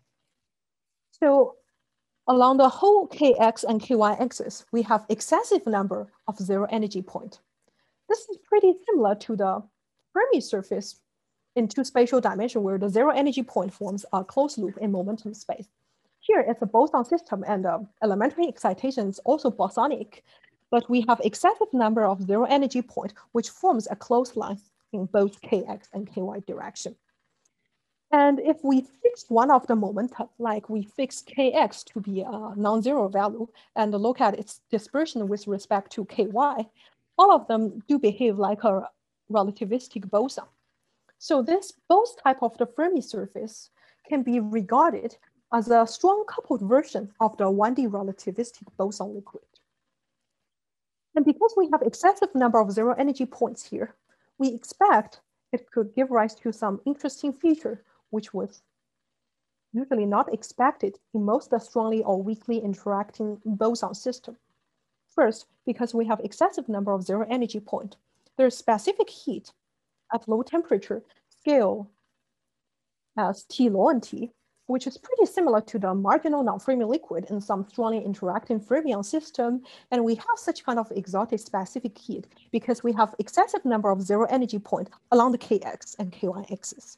So along the whole kx and ky axis, we have excessive number of zero energy point. This is pretty similar to the Fermi surface in two spatial dimension where the zero energy point forms a closed loop in momentum space. Here it's a boson system and uh, elementary excitation is also bosonic, but we have excessive number of zero energy point, which forms a closed line in both kx and ky direction. And if we fix one of the momenta, like we fix kx to be a non-zero value and look at its dispersion with respect to ky, all of them do behave like a relativistic boson. So this both type of the Fermi surface can be regarded as a strong coupled version of the one D relativistic boson liquid. And because we have excessive number of zero energy points here, we expect it could give rise to some interesting feature, which was usually not expected in most strongly or weakly interacting boson system. First, because we have excessive number of zero energy point, there's specific heat at low temperature scale as T log T, which is pretty similar to the marginal non-Fermi liquid in some strongly interacting fermion system. And we have such kind of exotic specific heat because we have excessive number of zero energy points along the Kx and Ky axis.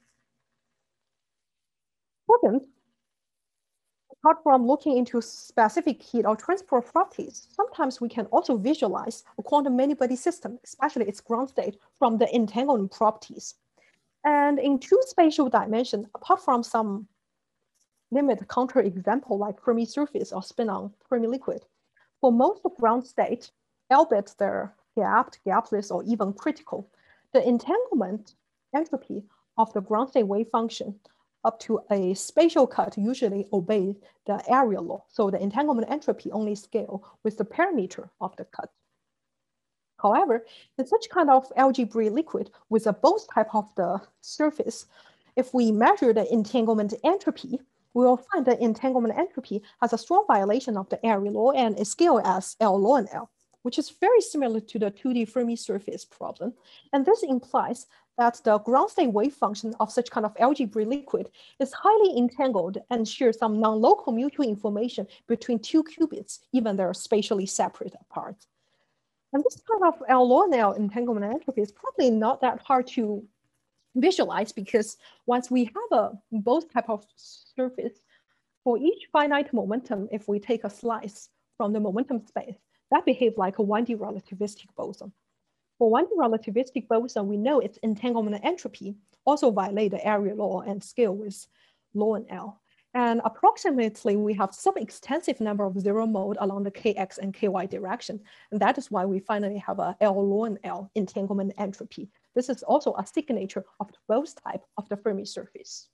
Second, apart from looking into specific heat or transport properties, sometimes we can also visualize a quantum many-body system, especially its ground state, from the entanglement properties. And in two spatial dimensions, apart from some limit counterexample like Fermi surface or spin-on Fermi liquid, for most of ground state, albeit they're gapped, gapless, or even critical, the entanglement entropy of the ground state wave function up to a spatial cut usually obeys the area law. So the entanglement entropy only scale with the parameter of the cut. However, in such kind of algebraic liquid with a both type of the surface, if we measure the entanglement entropy, we will find the entanglement entropy has a strong violation of the area law and is scaled as L ln L, which is very similar to the two D Fermi surface problem. And this implies that the ground state wave function of such kind of algebraic liquid is highly entangled and shares some non-local mutual information between two qubits, even they're spatially separate apart. And this kind of L ln L entanglement entropy is probably not that hard to visualize because once we have a both type of surface, for each finite momentum, if we take a slice from the momentum space, that behaves like a one D relativistic boson. For one D relativistic boson, we know its entanglement entropy also violate the area law and scale with ln L. And approximately, we have some extensive number of zero mode along the Kx and Ky direction. And that is why we finally have a L ln L entanglement entropy. This is also a signature of the both type of the Fermi surface.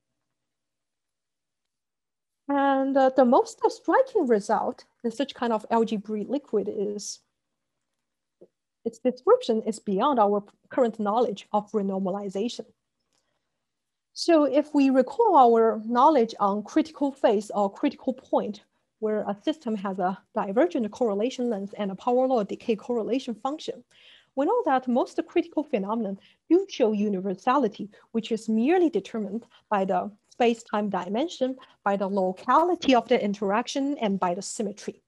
And uh, the most striking result in such kind of algebraic liquid is its description is beyond our current knowledge of renormalization. So if we recall our knowledge on critical phase or critical point, where a system has a divergent correlation length and a power law decay correlation function, we know that most critical phenomena do show universality, which is merely determined by the space-time dimension, by the locality of the interaction, and by the symmetry.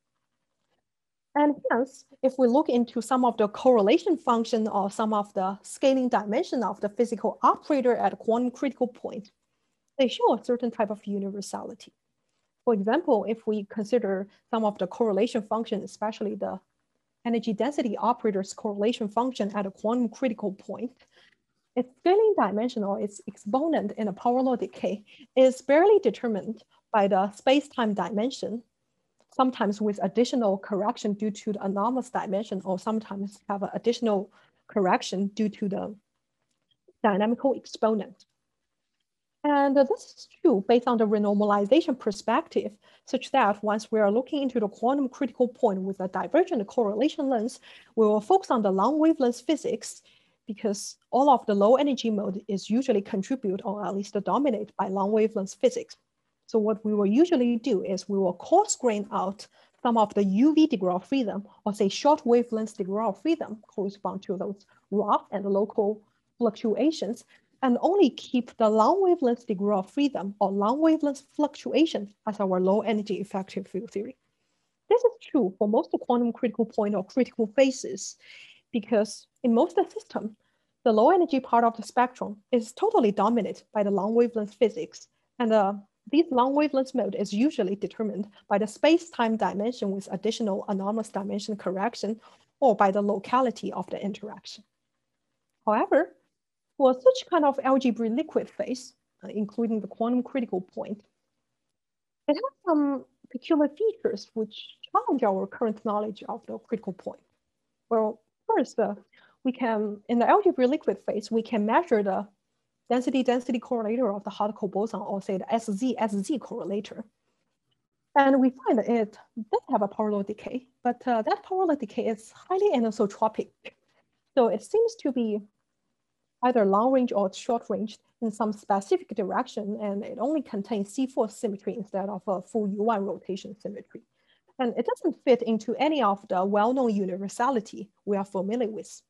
And hence, if we look into some of the correlation function or some of the scaling dimension of the physical operator at a quantum critical point, they show a certain type of universality. For example, if we consider some of the correlation function, especially the energy density operator's correlation function at a quantum critical point, its scaling dimension or its exponent in a power law decay is barely determined by the space-time dimension, sometimes with additional correction due to the anomalous dimension, or sometimes have an additional correction due to the dynamical exponent. And uh, this is true based on the renormalization perspective, such that once we are looking into the quantum critical point with a divergent correlation length, we will focus on the long wavelength physics, because all of the low energy mode is usually contribute or at least dominate by long wavelength physics. So what we will usually do is we will coarse grain out some of the U V degree of freedom, or say short wavelength degree of freedom correspond to those rough and local fluctuations, and only keep the long wavelength degree of freedom or long wavelength fluctuation as our low energy effective field theory. This is true for most quantum critical point or critical phases, because in most of the system, the low energy part of the spectrum is totally dominated by the long wavelength physics. And uh, this long wavelength mode is usually determined by the space-time dimension with additional anomalous dimension correction, or by the locality of the interaction. However, for such kind of algebraic liquid phase, uh, including the quantum critical point, it has some peculiar features which challenge our current knowledge of the critical point. Well, first, uh, we can, in the algebraic liquid phase, we can measure the density-density correlator of the Hadamard boson, or say the S Z S Z correlator. And we find that it does have a power law decay, but uh, that power law decay is highly anisotropic. So it seems to be either long range or short range in some specific direction, and it only contains C four symmetry instead of a full U one rotation symmetry. And it doesn't fit into any of the well-known universality we are familiar with.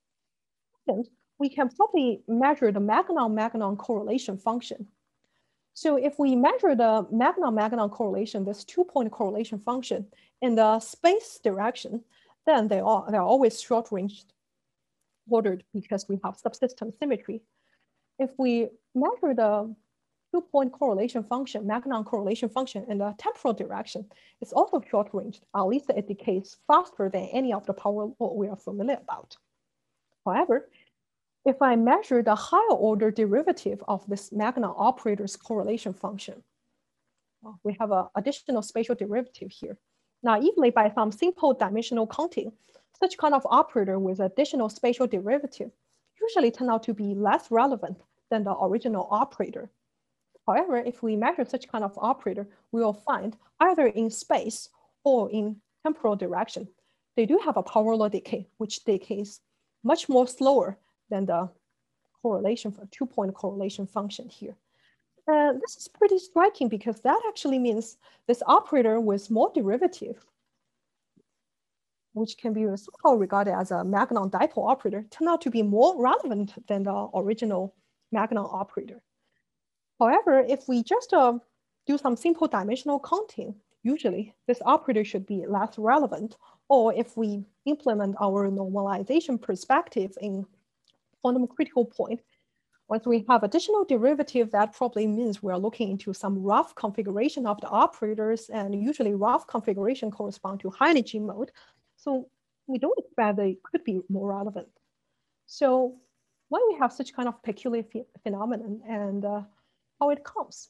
Second, we can probably measure the Magnon-Magnon correlation function. So if we measure the Magnon-Magnon correlation, this two-point correlation function in the space direction, then they are, they're always short-range ordered because we have subsystem symmetry. If we measure the two-point correlation function, Magnon correlation function in the temporal direction, it's also short-ranged. At least it decays faster than any of the power law we are familiar about. However, if I measure the higher order derivative of this Magnon operator's correlation function, well, we have an additional spatial derivative here. Naively, by some simple dimensional counting, such kind of operator with additional spatial derivative usually turn out to be less relevant than the original operator. However, if we measure such kind of operator, we will find either in space or in temporal direction, they do have a power law decay, which decays much more slower than the correlation for two-point correlation function here. And this is pretty striking because that actually means this operator with more derivative, which can be somehow regarded as a Magnon dipole operator, turn out to be more relevant than the original Magnon operator. However, if we just uh, do some simple dimensional counting, usually this operator should be less relevant. Or if we implement our normalization perspective in quantum critical point, once we have additional derivative, that probably means we're looking into some rough configuration of the operators, and usually rough configuration correspond to high energy mode. So we don't expect they could be more relevant. So why we have such kind of peculiar ph phenomenon and uh, how it comes.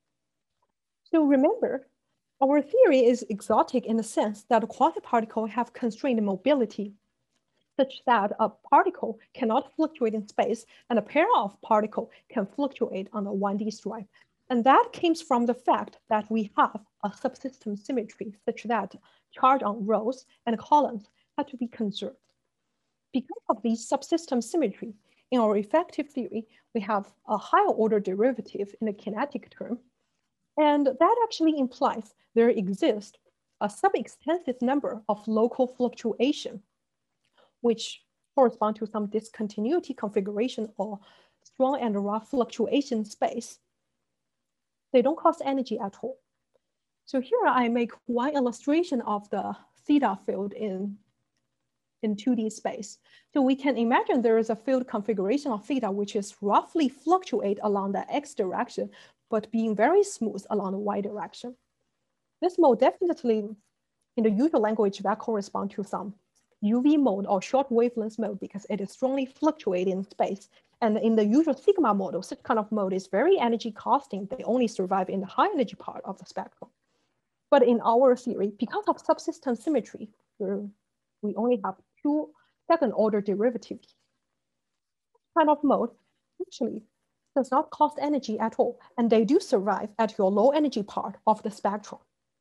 So remember, our theory is exotic in the sense that a quantum particle have constrained mobility such that a particle cannot fluctuate in space and a pair of particles can fluctuate on a one D stripe. And that comes from the fact that we have a subsystem symmetry such that charge on rows and columns have to be conserved. Because of this subsystem symmetry, in our effective theory, we have a higher order derivative in the kinetic term. And that actually implies there exists a sub-extensive number of local fluctuation, which correspond to some discontinuity configuration or strong and rough fluctuation space. They don't cost energy at all. So here I make one illustration of the theta field in, in two D space. So we can imagine there is a field configuration of theta which is roughly fluctuate along the x direction, but being very smooth along the y direction. This mode definitely, in the usual language, that correspond to some U V mode or short wavelength mode because it is strongly fluctuating in space. And in the usual sigma model, such kind of mode is very energy costing. They only survive in the high energy part of the spectrum. But in our theory, because of subsystem symmetry, we only have two second order derivatives. This kind of mode actually does not cost energy at all, and they do survive at your low energy part of the spectrum.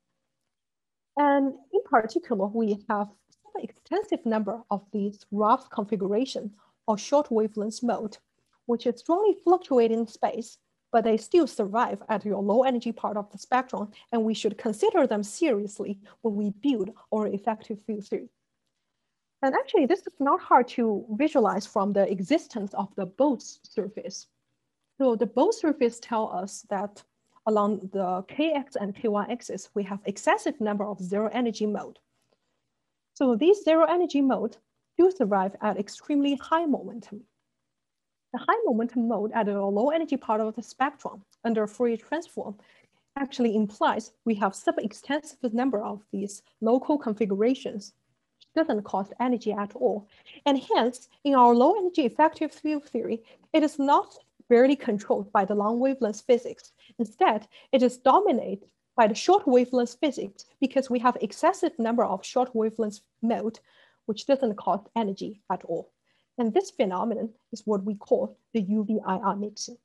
And in particular, we have an extensive number of these rough configuration or short wavelength mode, which is strongly fluctuating in space, but they still survive at your low energy part of the spectrum, and we should consider them seriously when we build our effective field theory. And actually, this is not hard to visualize from the existence of the Bose surface. So the Bose surface tell us that along the K X and K Y axis, we have excessive number of zero energy mode. So these zero energy mode do survive at extremely high momentum. The high momentum mode at a low energy part of the spectrum under Fourier transform actually implies we have sub-extensive number of these local configurations, which doesn't cost energy at all. And hence, in our low energy effective field theory, it is not barely controlled by the long wavelength physics. Instead, it is dominated by the short wavelength physics because we have excessive number of short wavelength mode, which doesn't cost energy at all. And this phenomenon is what we call the U V I R mixing.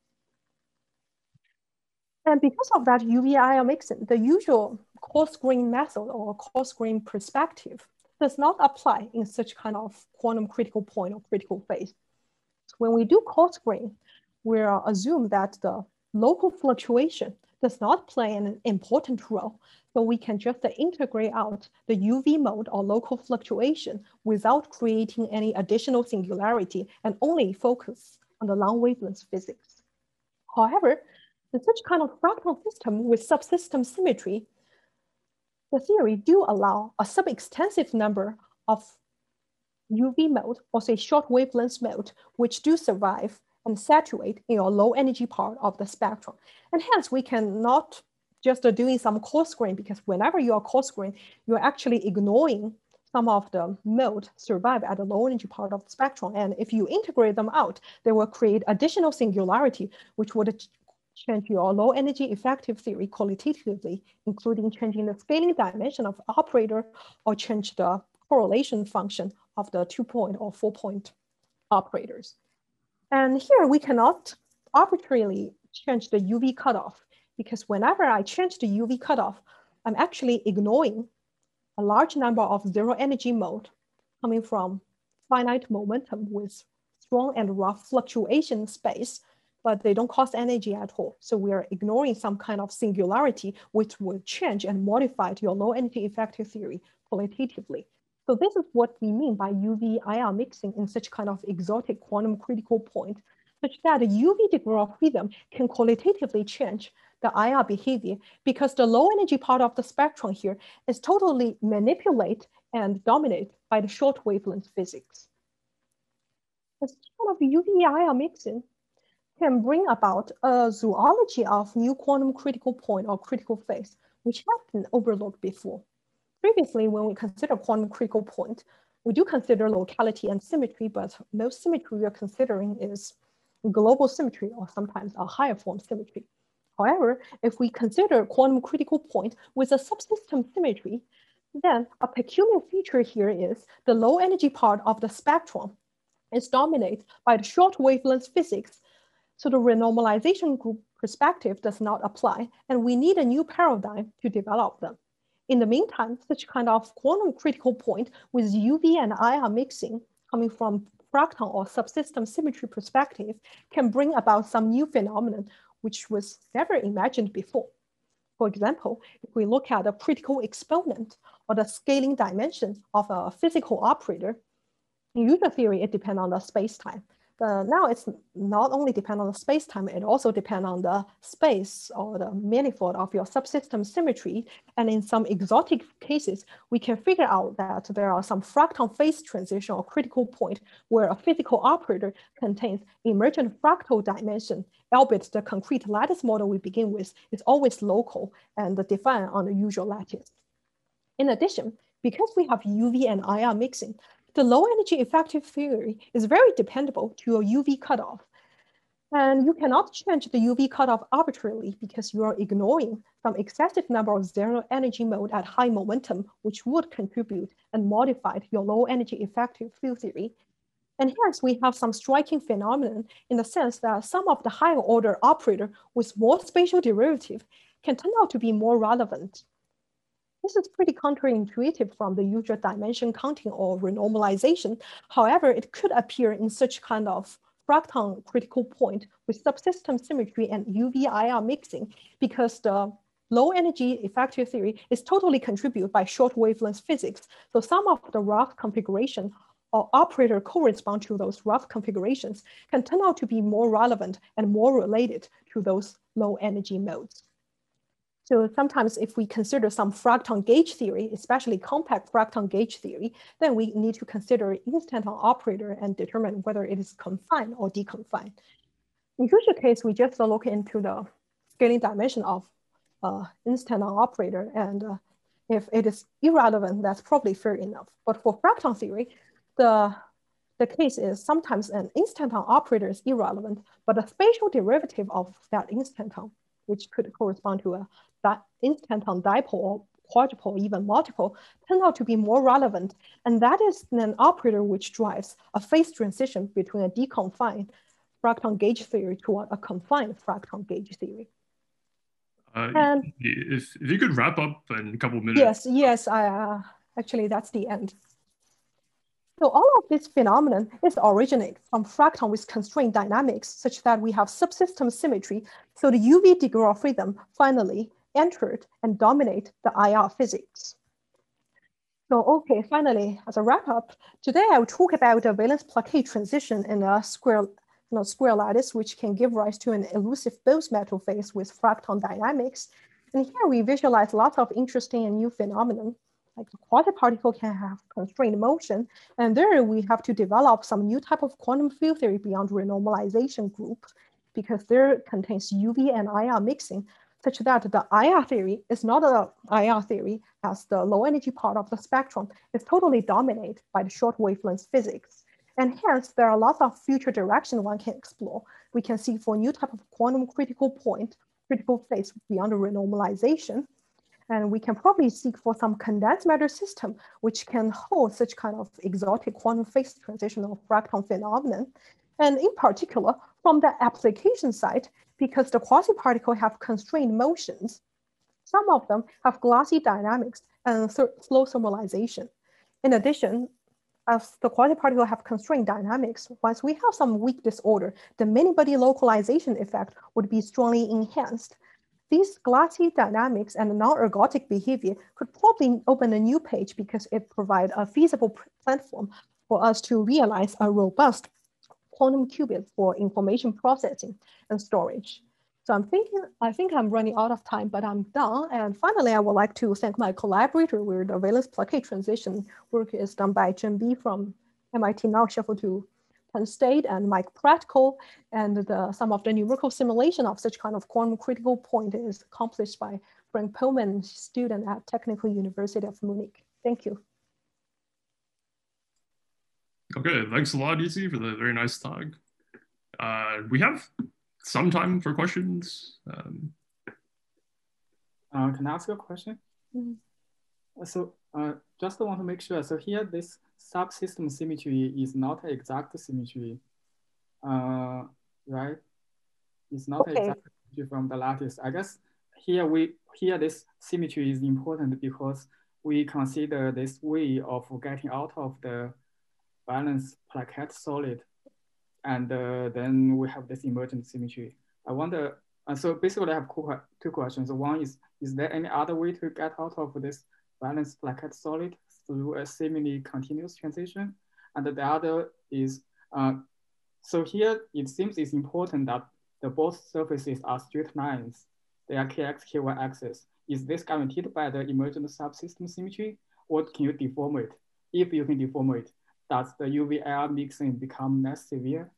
And because of that U V I R mixing, the usual coarse grain method or coarse grain perspective does not apply in such kind of quantum critical point or critical phase. So when we do coarse grain, we assume that the local fluctuation does not play an important role. So we can just integrate out the U V mode or local fluctuation without creating any additional singularity and only focus on the long wavelength physics. However, In such kind of fractal system with subsystem symmetry, the theory do allow a sub-extensive number of U V mode, or say short wavelength mode, which do survive and saturate in your low energy part of the spectrum. And hence we cannot just uh, doing some coarse grain, because whenever you are coarse grain, you're actually ignoring some of the mode survive at the low energy part of the spectrum. And if you integrate them out, they will create additional singularity, which would change your low energy effective theory qualitatively, including changing the scaling dimension of operator or change the correlation function of the two point or four point operators. And here we cannot arbitrarily change the U V cutoff, because whenever I change the U V cutoff, I'm actually ignoring a large number of zero energy mode coming from finite momentum with strong and rough fluctuation space, but they don't cost energy at all. So we are ignoring some kind of singularity, which will change and modify your low energy effective theory qualitatively. So this is what we mean by U V I R mixing in such kind of exotic quantum critical point, such that the U V degree of freedom can qualitatively change the I R behavior, because the low energy part of the spectrum here is totally manipulated and dominated by the short wavelength physics. This kind of U V I R mixing can bring about a zoology of new quantum critical point or critical phase, which has been overlooked before. Previously, when we consider quantum critical point, we do consider locality and symmetry, but most symmetry we are considering is global symmetry or sometimes a higher form symmetry. However, if we consider quantum critical point with a subsystem symmetry, then a peculiar feature here is the low energy part of the spectrum is dominated by the short wavelength physics. So the renormalization group perspective does not apply, and we need a new paradigm to develop them. In the meantime, such kind of quantum critical point with U V and I R mixing coming from fractal or subsystem symmetry perspective can bring about some new phenomenon which was never imagined before. For example, if we look at the critical exponent or the scaling dimension of a physical operator, in user theory, it depends on the space-time. But now it's not only depend on the space-time, it also depends on the space or the manifold of your subsystem symmetry. And in some exotic cases, we can figure out that there are some fractal phase transition or critical point where a physical operator contains emergent fractal dimension, albeit the concrete lattice model we begin with is always local and defined on the usual lattice. In addition, because we have U V and I R mixing, the low energy effective theory is very dependable to your U V cutoff. And you cannot change the U V cutoff arbitrarily because you are ignoring some excessive number of zero energy mode at high momentum, which would contribute and modify your low energy effective field theory. And hence we have some striking phenomenon in the sense that some of the higher order operator with more spatial derivative can turn out to be more relevant. This is pretty counterintuitive from the usual dimension counting or renormalization. However, it could appear in such kind of fractal critical point with subsystem symmetry and U V I R mixing, because the low energy effective theory is totally contributed by short wavelength physics. So some of the rough configuration or operator correspond to those rough configurations can turn out to be more relevant and more related to those low energy modes. So sometimes if we consider some fractal gauge theory, especially compact fractal gauge theory, then we need to consider instanton operator and determine whether it is confined or deconfined. In usual case, we just look into the scaling dimension of uh, instanton operator, and uh, if it is irrelevant, that's probably fair enough. But for fractal theory, the, the case is sometimes an instanton operator is irrelevant, but a spatial derivative of that instanton, which could correspond to a that instanton dipole or quadrupole, even multiple, turn out to be more relevant. And that is an operator which drives a phase transition between a deconfined fractal gauge theory toward a confined fractal gauge theory. Uh, and if, if you could wrap up in a couple of minutes. Yes, yes, I, uh, actually that's the end. So all of this phenomenon is originate from fractal with constrained dynamics, such that we have subsystem symmetry. So the U V degree of freedom finally entered and dominate the I R physics. So okay, finally, as a wrap up, today I will talk about the valence Plaquet transition in a square you know, square lattice, which can give rise to an elusive Bose-metal phase with fracton dynamics. And here we visualize lots of interesting and new phenomena. Like the quasi-particle can have constrained motion. And there we have to develop some new type of quantum field theory beyond renormalization group, because there contains U V and I R mixing, such that the I R theory is not a I R theory as the low energy part of the spectrum is totally dominated by the short wavelength physics. And hence there are lots of future direction one can explore. We can see for new type of quantum critical point, critical phase beyond the renormalization. And we can probably seek for some condensed matter system, which can hold such kind of exotic quantum phase transitional fracton phenomenon. And in particular, from the application side, because the quasi-particle have constrained motions, some of them have glossy dynamics and slow thermalization. In addition, as the quasi-particle have constrained dynamics, once we have some weak disorder, the many-body localization effect would be strongly enhanced. These glossy dynamics and non-ergodic behavior could probably open a new page because it provides a feasible platform for us to realize a robust quantum qubit for information processing and storage. So I'm thinking, I think I'm running out of time, but I'm done. And finally, I would like to thank my collaborator where the valence plaqué transition work is done by Zhen Bi from M I T, now shuffled to Penn State, and Mike Pratko, and the, some of the numerical simulation of such kind of quantum critical point is accomplished by Frank Pullman, student at Technical University of Munich. Thank you. Okay, thanks a lot, Izzy, for the very nice talk. Uh, we have some time for questions. Um, uh, can I ask you a question? Mm-hmm. So uh, just want to make sure, so here this subsystem symmetry is not an exact symmetry, uh, right? It's not okay. an exact symmetry from the lattice. I guess here we here this symmetry is important because we consider this way of getting out of the valence plaquette solid, and uh, then we have this emergent symmetry. I wonder, uh, so basically I have two questions. One is, is there any other way to get out of this valence plaquette solid through a semi-continuous transition? And the other is, uh, so here it seems it's important that the both surfaces are straight lines. They are K X, K Y axis. Is this guaranteed by the emergent subsystem symmetry, or can you deform it? If you can deform it, does the U V I R mixing become less severe?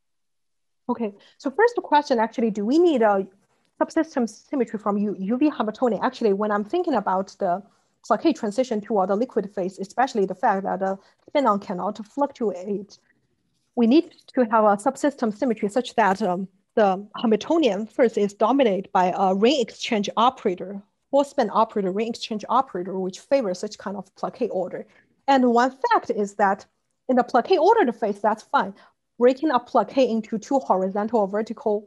Okay, so first question, actually, do we need a subsystem symmetry from U V Hamiltonian? Actually, when I'm thinking about the Plaqué transition toward the liquid phase, especially the fact that the spinon cannot fluctuate, we need to have a subsystem symmetry such that um, the Hamiltonian first is dominated by a ring exchange operator, four spin operator, ring exchange operator, which favors such kind of Plaqué order. And one fact is that in the Plaqué ordered phase, that's fine. Breaking a Plaqué into two horizontal or vertical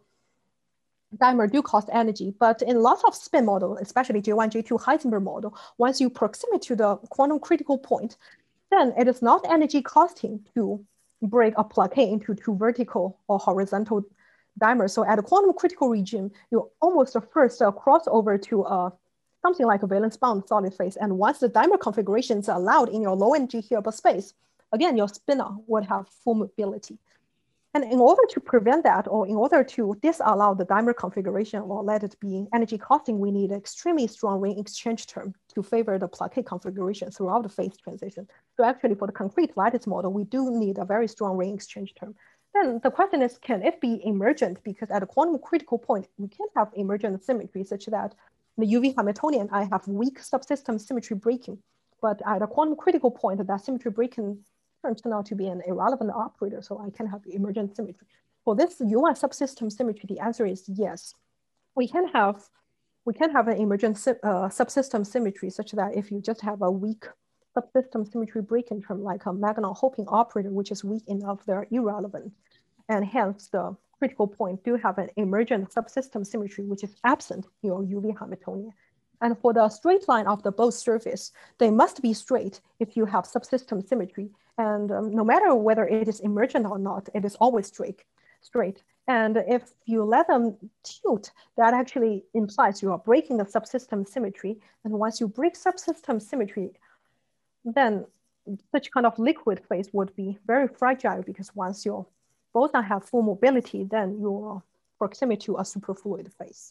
dimer do cost energy, but in lots of spin model, especially J one, J two Heisenberg model, once you proximate to the quantum critical point, then it is not energy costing to break a Plaqué into two vertical or horizontal dimers. So at a quantum critical regime, you almost first uh, cross over to uh, something like a valence bound solid phase. And once the dimer configuration is allowed in your low energy Hilbert space, again, your spinor would have full mobility. And in order to prevent that, or in order to disallow the dimer configuration or let it be energy costing, we need an extremely strong ring exchange term to favor the Plaqué configuration throughout the phase transition. So actually for the concrete lattice model, we do need a very strong ring exchange term. Then the question is, can it be emergent? Because at a quantum critical point, we can have emergent symmetry such that the U V Hamiltonian, I have weak subsystem symmetry breaking, but at a quantum critical point, that symmetry breaking turn out to be an irrelevant operator, so I can have emergent symmetry. For this U one subsystem symmetry, the answer is yes. We can have, we can have an emergent uh, subsystem symmetry such that if you just have a weak subsystem symmetry breaking term like a Magnus-Hoping operator, which is weak enough, they're irrelevant. And hence the critical point do have an emergent subsystem symmetry, which is absent in your U V Hamiltonian. And for the straight line of the both surface, they must be straight if you have subsystem symmetry. And um, no matter whether it is emergent or not, it is always straight. straight. And if you let them tilt, that actually implies you are breaking the subsystem symmetry. And once you break subsystem symmetry, then such kind of liquid phase would be very fragile because once your boson have full mobility, then your proximity to a superfluid phase.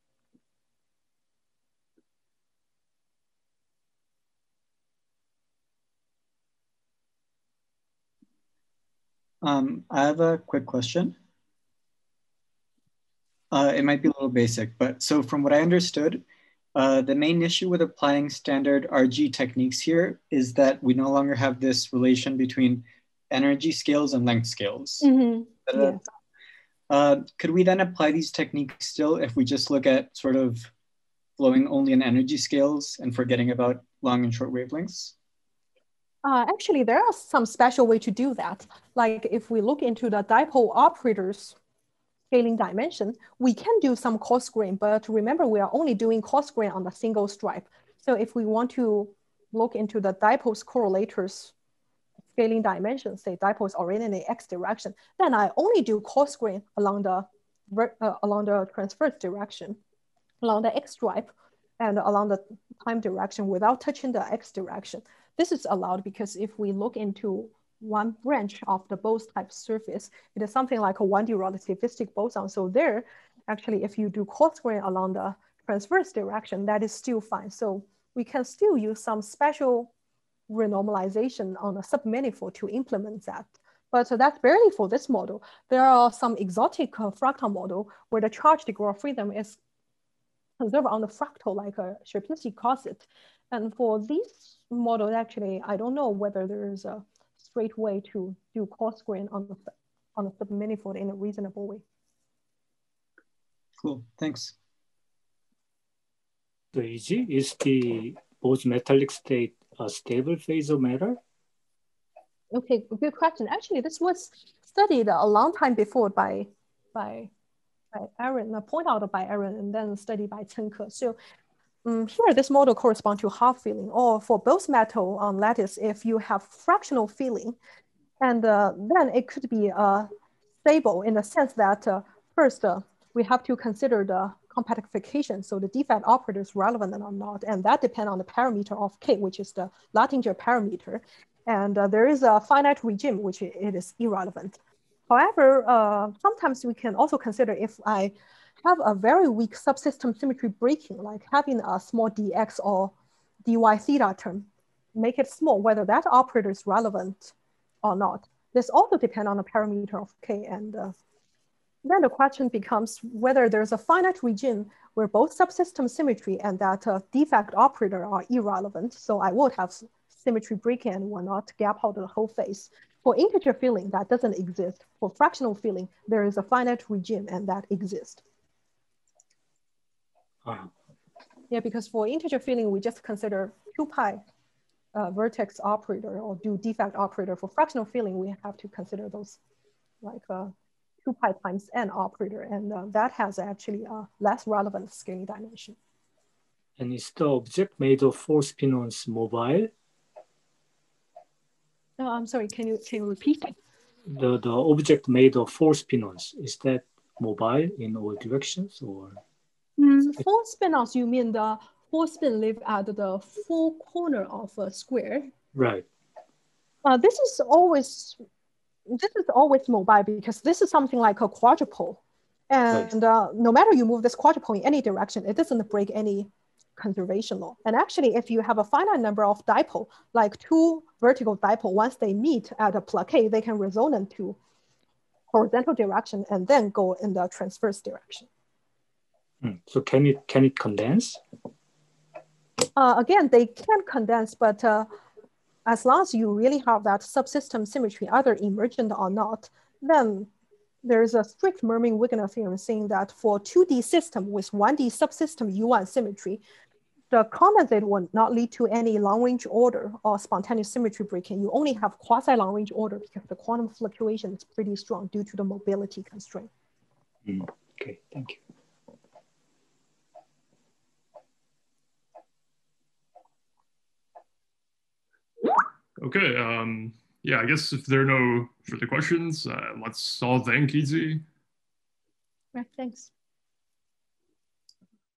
Um, I have a quick question. Uh, it might be a little basic, but so from what I understood, uh, the main issue with applying standard R G techniques here is that we no longer have this relation between energy scales and length scales. Mm-hmm. Uh, Yeah. uh, could we then apply these techniques still if we just look at sort of flowing only in energy scales and forgetting about long and short wavelengths? Uh, actually, there are some special way to do that. Like if we look into the dipole operators scaling dimension, we can do some coarse grain, but remember we are only doing coarse grain on a single stripe. So if we want to look into the dipoles correlators scaling dimension, say dipoles already in the x direction, then I only do coarse grain along the, uh, along the transverse direction, along the x stripe, and along the time direction without touching the x direction. This is allowed because if we look into one branch of the Bose type surface, it is something like a one D relativistic boson. So there, actually, if you do coarse grain along the transverse direction, that is still fine. So we can still use some special renormalization on a submanifold to implement that. But uh, that's barely for this model. There are some exotic uh, fractal model where the charge degree of freedom is conserved on the fractal like a Sierpinski coset. And for these models, actually, I don't know whether there's a straight way to do coarse grain on the on the submanifold in a reasonable way. Cool, thanks. So easy, is the Bose metallic state a stable phase of matter? Okay, good question. Actually, this was studied a long time before by by by Aaron, uh, point out by Aaron, and then studied by Chen Ke. So um, here, this model corresponds to half filling, or for both metal on lattice, if you have fractional filling, and uh, then it could be uh, stable in the sense that uh, first, uh, we have to consider the compactification, so the defect operator is relevant or not, and that depends on the parameter of K, which is the Latinger parameter. And uh, there is a finite regime, which it, it is irrelevant. However, uh, sometimes we can also consider if I have a very weak subsystem symmetry breaking, like having a small dx or dy theta term, make it small, whether that operator is relevant or not. This also depends on the parameter of K. And uh, then the question becomes whether there's a finite regime where both subsystem symmetry and that uh, defect operator are irrelevant. So I would have symmetry breaking and will not gap out the whole phase. For integer filling, that doesn't exist. For fractional filling, there is a finite regime and that exists. Uh-huh. Yeah, because for integer filling, we just consider two pi uh, vertex operator or do defect operator. For fractional filling, we have to consider those like uh, two pi times n operator, and uh, that has actually a less relevant scaling dimension. And is the object made of four spin-ons mobile? No, I'm sorry, can you, can you repeat? The, the object made of four spin-ons, is that mobile in all directions or? Mm, four spin-offs, you mean the four spin live at the four corner of a square? Right. Uh, this is always, this is always mobile because this is something like a quadrupole. And right. uh, no matter you move this quadrupole in any direction, it doesn't break any conservation law. And actually, if you have a finite number of dipole, like two vertical dipole, once they meet at a plaqué, they can resonate to horizontal direction and then go in the transverse direction. Hmm. So can it can it condense? Uh, again, they can condense, but uh, as long as you really have that subsystem symmetry, either emergent or not, then there's a strict Mermin-Wigner theorem saying that for two D system with one D subsystem U one symmetry, the condensate will not lead to any long-range order or spontaneous symmetry breaking. You only have quasi-long-range order because the quantum fluctuation is pretty strong due to the mobility constraint. Mm. Okay, thank you. Okay, um, yeah, I guess if there are no further questions, uh, let's all thank Easy. Right, thanks.